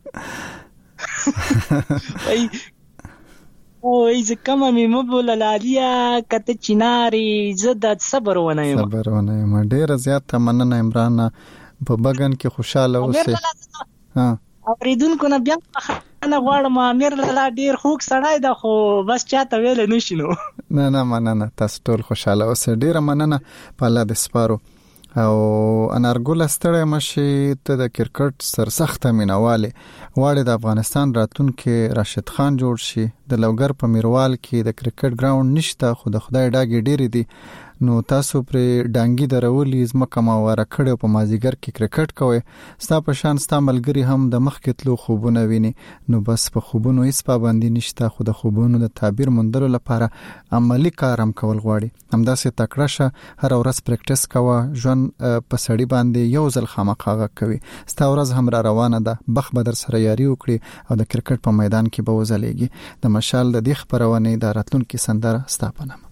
وایي زه کمه مې مه بوله لاليه که ته چنارې زه د صبر ونه یم. صبر ونه یم. ډېره زیاته مننه عمران، په بګن کې خوشحاله اوسې. اورېدونکو نه بیا نه غواړم، امیر لاله ډېر خوږ سړی ده خو بس چاته ویلی نشي نو. نه مننه، تاسو ټول خوشحاله اوسئ. ډېره مننه، په الله دې سپارو. او انارګله ستړی مشي، ته د کرکټ سرسخته مینهوالې غواړې د افغانستان راتلونکی راشد خان جوړ شي. د لوګر په میروال کې د کرکټ ګراوند نشته خو د خدای ډاګې ډېرې دي، نو تاسو پرې ډانګي درولي ځمکه ماواره کړې په مازیګر کې کرکټ کوئ. ستا په شان ستا ملګري هم د مخکې تلو خوبونه ویني، نو بس په خوبونو هیڅ پابندي نشته، خو د خوبونو د تعبیر موندلو لپاره عملی کار هم کول غواړي. همداسې تکړه شه، هر ورځ پریکټیس کوه، ژوند په سړی باندې یو ځل خامخا کوي. ستا ورځ هم را روانه ده، بخ به در سره یاري وکړي او د کرکټ په میدان کې به وځلېږي. د مشال د دې خپرونې د راتلونکي سندره ستا په نامه.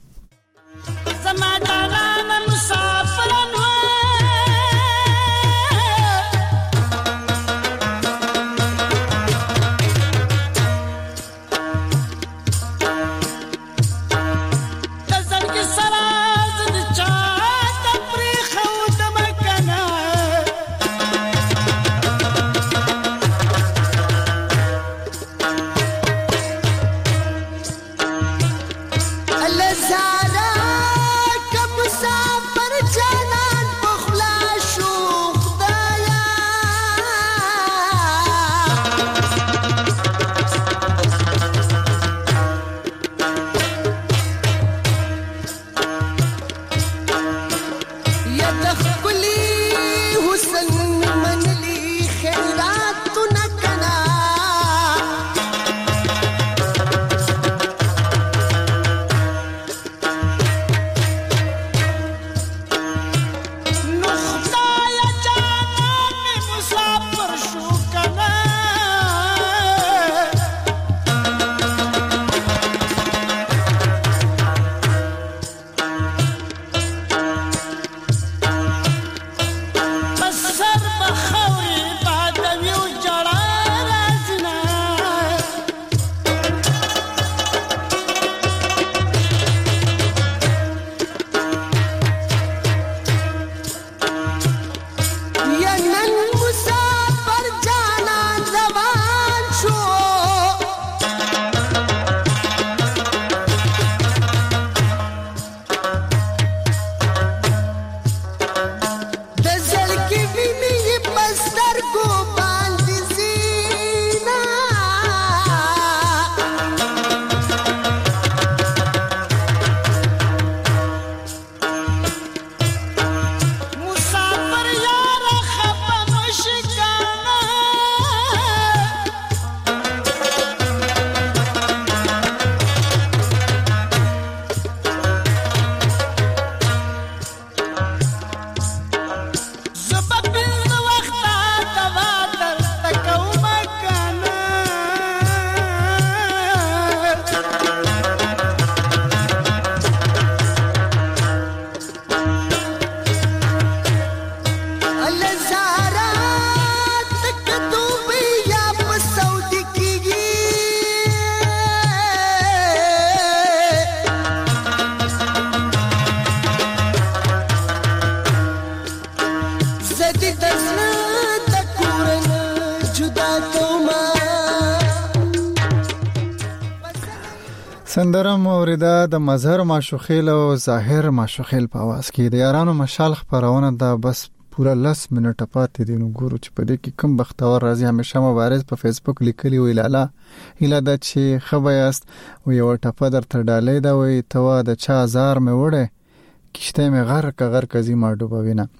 سندره موریده د مظهر معشوقیل او ظاهر معشوقیل په आवाज کې د یارانو مشال خبرونه دا بس پورا 10 منټه پاتې دي. نو ګورو چې په دې کې کوم بختور راځي. همیشه مبارز په فیسبوک لیکلی وی لاله اله د چې خبياست او یو ټپه در تر ډالې دا وی توا د چا زار مې وړه کشته مې غر کزي ما ډوبوینه.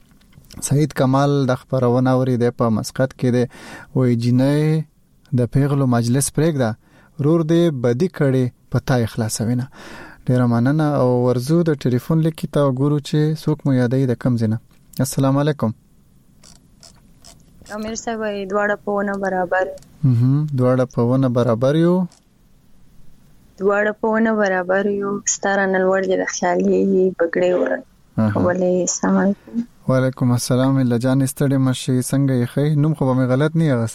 سعید کمال د خبرونه اورید په مسقط کې دی وې جنې د پیغلو مجلس پرېږده رور دې بدی کړي پتا اخلاصوینه. ډیر مننه او ورزو د ټلیفون لیکي تا ګورو چې څوک مو یادې د کم زنه. السلام علیکم. امیر صاحب دواړه په ونه برابر دواړه په ونه برابر یو ستاره نلوړ دي د خیالي بګړې ور ولې السلام علیکم. وعلیکم السلام. لجان استړې مشي څنګه یې خې نوم خو به غلط نه یاغس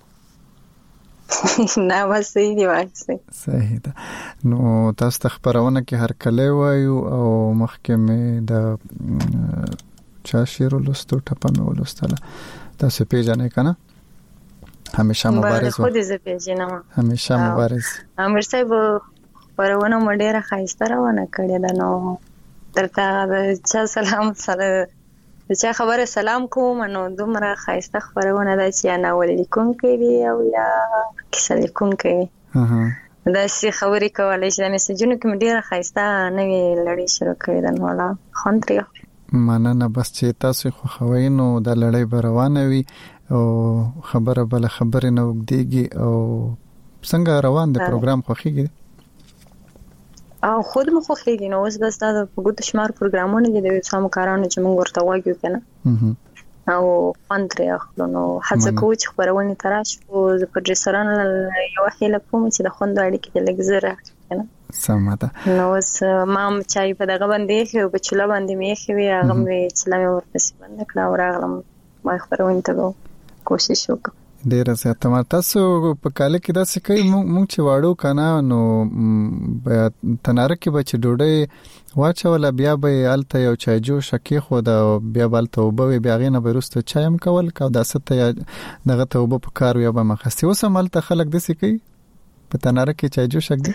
نه واسي دی واسي صحیح ده. نو تاسو خبرونه کې هر کله وایو او محکمه د چا شیر ولستو ټپنه ولستله تاسو پیژنې کنه همیشه مبارز خو دې زه پیژنم همیشه مبارز. امیر صاحب پرونه مډیره خایسته راونه کړی دا نو درته چا سلام سره چې خبره سلام کوم نو دومره خایسته خبرونه دا چې نه ولیکم کوي او یا کیسه لیکم کوي دا سی خبرې کولای شي د میسجونو کې ډیره خایسته نوې لړۍ شروع کړې ده نو لا خونتري مننه. بس چې تاسو خو خوینو د لړۍ روانه وي او خبره بل خبره نه وګديږي او څنګه روان دی پروګرام خوخیږي او خود مخ خوخیږي نو اوس بس دا په ګوت شمار پروګرامونه دي د سمو کارانو چې موږ ورته وایو کنه او خونتري اخلو نو هڅه کوو چې خبرونه تراش او د پروډوسرانو یو هیله کوم چې د خوند اړیکې د لګزره کنه سمه ده. نو اوس ما چای په دغه باندې خو په چولا باندې مې خوي هغه مې چلا مې ورپسې باندې کړه او راغلم ما خبرونه ته کوشش وکړم. ډیر زیات تاسو په کال کې دا څه کوي مونږ چې واړو کنه نو تناره کې به چې ډوډۍ واچول بیا به الته یو چای جو شکی خو دا بیا بالته وبو بیا غینه بیرسته چایم کول کا دا ست دغه ته وبو په کار یا به مخستی اوس مالته خلک د څه کوي په تناره کې چای جو شک دي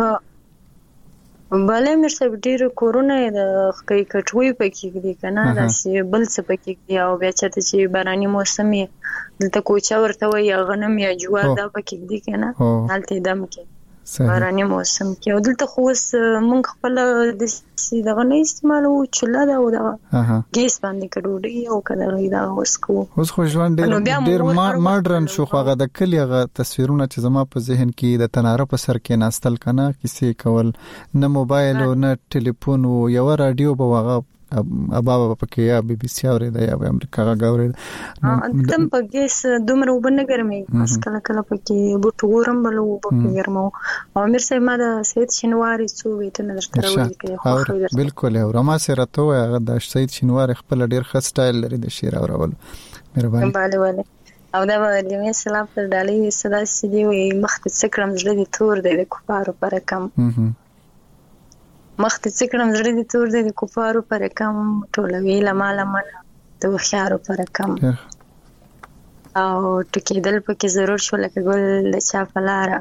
بله مې سره ډیر کورونه د خکې کټوي پکې دي کنه دا چې بل څه پکې دي او بیا چې باراني موسم یې دلته کوچا ورته وي غنم یا جوار دا پکې دي کنه حالت دم کې باراني موسم کې او دلته خو مونږ خپل د دغه نه استعمالو چولا دا او دا ګیس باندې کډوډي او کله دا اوس خو ژوند ډیر ماډرن شو خو هغه د کلی هغه تصویرونه چې زما په ذهن کې د تناره په سر کې ناستل کنه کیسې کول نه موبایل او نه ټلیفون او یو رادیو به هغه ابا پکې یا بي بي سي اوري دا یا امریکا غاوري تم په ګیس دومره وبنه ګرمي اس کله کله پکې بوټورم بلو پکې ګرمو او امیر صاحب ما د سید شینواری څو ویته نه درته راوړل کې بالکل او رما سره ته هغه د سید شینواری خپل ډیر ښه سټایل لري د شعر اورول مهرباني bale او دا د می سلام پر ډالۍ صدا سیدي وي مخ ته څکرم زړه دي تور دی د کفارو پر کم مخ ته څکرم زړه دي تور دی د کفارو پر کم ټولوي لماله من د خيارو پر کم او ټکیدل پکې ضرور شو لکه ګل د چا فلاره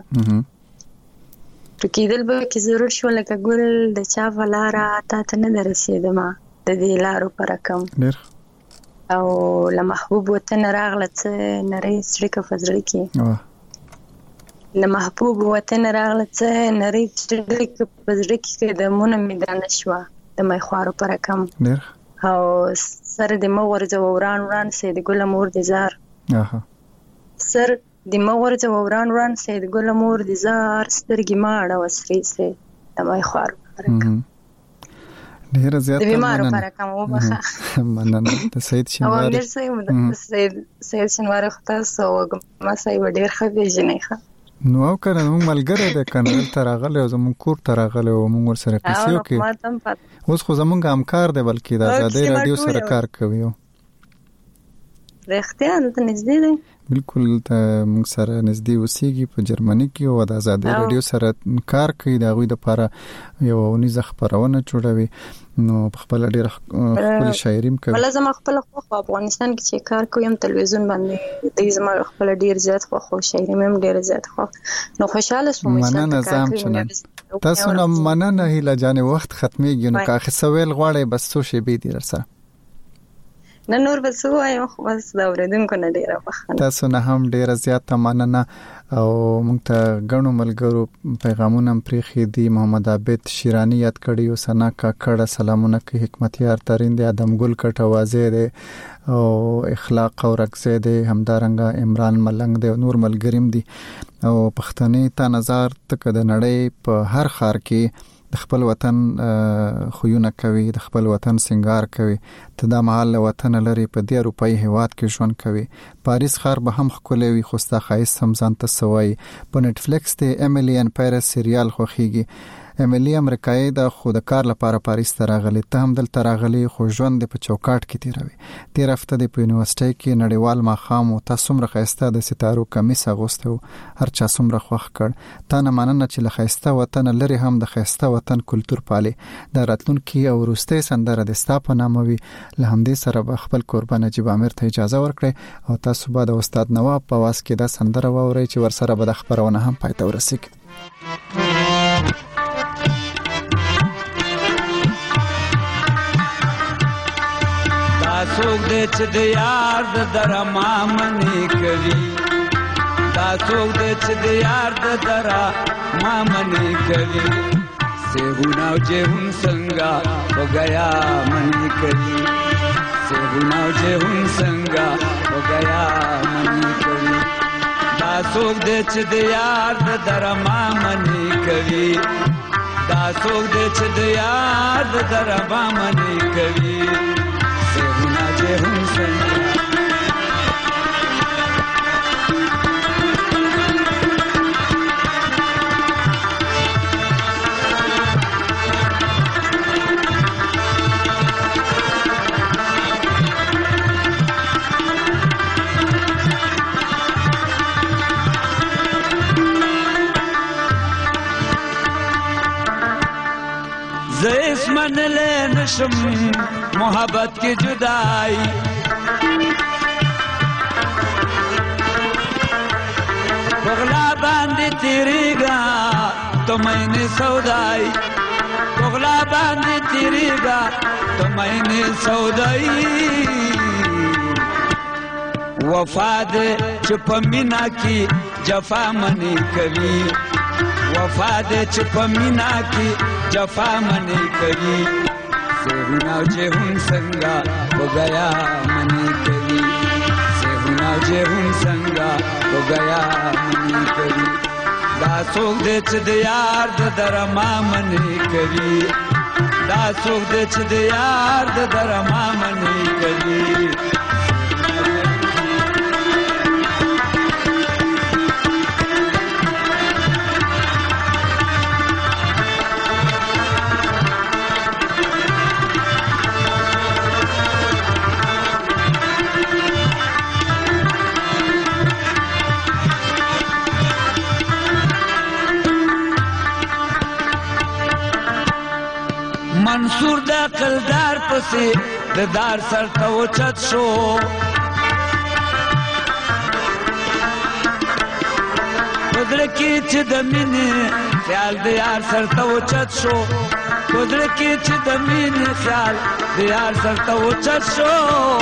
ټکیدل پکې ضرور شو لکه ګل د چا فلاره تا ته نه درسیدم د دې لارو پر کم او لمحبوب وطن راغله څه نری سړی فزړی کې لمحبوب وطن راغله څه نری سړی فزړی کې د مون میدان شوا د مې خوارو پر کم او سر د مور ز وران سید ګل مور د زار سر د مور ز وران سید ګل مور د زار سترګې ماړه وسري سي د مې خوارو پر کم ډیر زیات بیمارو پر کم وبخه مننه د سید شینواری او سید شینواری خو تاسو ما سای ډیر خبي جنې نو او کړه موږ ملګری د کنل ترغله او زمون کور ترغله او موږ سره پیسې وکي اوس خو زمونږ همکار دی بلکې د آزادۍ رادیو سره کار کوي رښتیا ته نږدې دی بالکل ته موږ سره نږدې اوسېږي په جرمني کې او د آزادۍ رادیو سره کار کوي دا غوي د لپاره یو نيزه خبرونه جوړوي نو خپل ډېر خپل شاعریم کوي بل زما خپل خو افغانستان کې چې کار کوم تلویزیون باندې د زما خپل ډېر زیات خو شاعریم هم ډېر زیات خو نو خوشاله شوم چې تاسو نو مننه هیله جان وخت ختميږي نو که سوال غواړي بس څه شي به دي درسه نه نور بس وایم خو بس دا اوریدونکو نه ډیره بخښنه. تاسو نه هم ډیره زیاته مننه او موږ ته غنو ملګرو پیغامونه پرېخي دي. محمد عابد شیرانی یاد کړی او سنا کاکړه سلامونه کوي. حکمتیار ترین دی، ادم ګل کټ اوازه دی او اخلاق او رکزه دی، همدارنګه عمران ملنګ دی او نور ملګریم دي. او پښتني ته نظر تک د نړۍ په هر خار کې د خپل وطن خوونه کوي، د خپل وطن سنگار کوي. ته د محل وطن لري په دې اروپאי هواد کې ژوند کوي. پاریس خار به هم خولې وي خو ستا خایس هم ځان ته سوي. په نت فلیکس ته امیلی ان پیرس سریال خوخيږي. امیلی امریکایي د خود کار لپاره پاریس ته راغلی. ته هم دلته راغلی خو ژوند په چوکاټ کې تیروي. تیر هفته د یونیورسيټي کې نړیوال ماخام او تاسو مر خاسته د ستارو کمیس اغوسته هر چا سمره خوخ کړ. تا نه مننه چې له خاسته وطن لري هم د خاسته وطن کلچر پالي. د راتلونکي او وروستي سندره د ستا په نامه وي. له همدې سره خپل قربان نجیب عامر ته اجازه ورکړي او تاسو به د استاد نواب په واس کې د سندره ووري چې ورسره به د خبرونه هم پاتې ورسېږي. څوک دې چې د یار د درما منی کوي، دا څوک دې چې د یار د درما منی کوي. سیهونه او جهون څنګه و گیا منی کوي، سیهونه او جهون څنګه و گیا منی کوي. دا څوک دې چې د یار د درما منی کوي، دا څوک دې چې د یار د درما منی کوي. زیس من لے نشم محبت کی جدائی، بغلا باندې تیریگا تو میں نے سودائی، بغلا باندې تیریگا تو میں نے سودائی. وفا دے چپ مینا کی جفا منی کوي، وفا دے چپ مینا کی جفا منی کوي. سیهونه او جهون څنګه و گیا منی کوي، سیهونه او جهون څنګه و گیا منی کوي. دا څوک دې چې د یار د درما منی کوي، دا څوک دې چې د یار د درما منی کوي. منصور دا قلدار پسې د دار سر ته اوچت شو، پدړه کې چې د مینې خیال د یار سر ته اوچت شو، پدړه کې چې د مینې خیال د یار سر ته اوچت شو.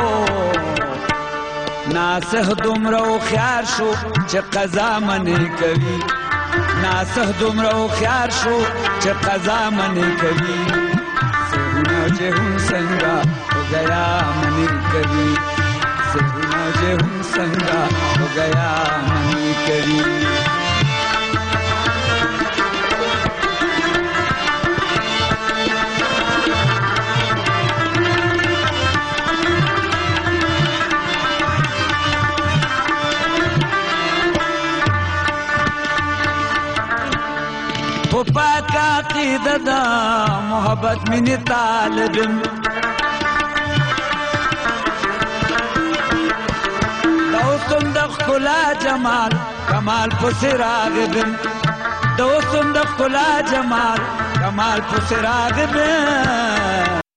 ناسه دومره هوښیار شو چې قضا منې کوي، ناسه دومره هوښیار شو چې قضا منې کوي. جهون څنګه و گیا منی کوي، سیهونه جهون څنګه و گیا منی کوي. په پاک عقیده دا محبت مینې طالبم، دا اوسم د ښکلا جمال کمال پسې راغبم، دا اوسم د ښکلا جمال کمال پسې راغبم.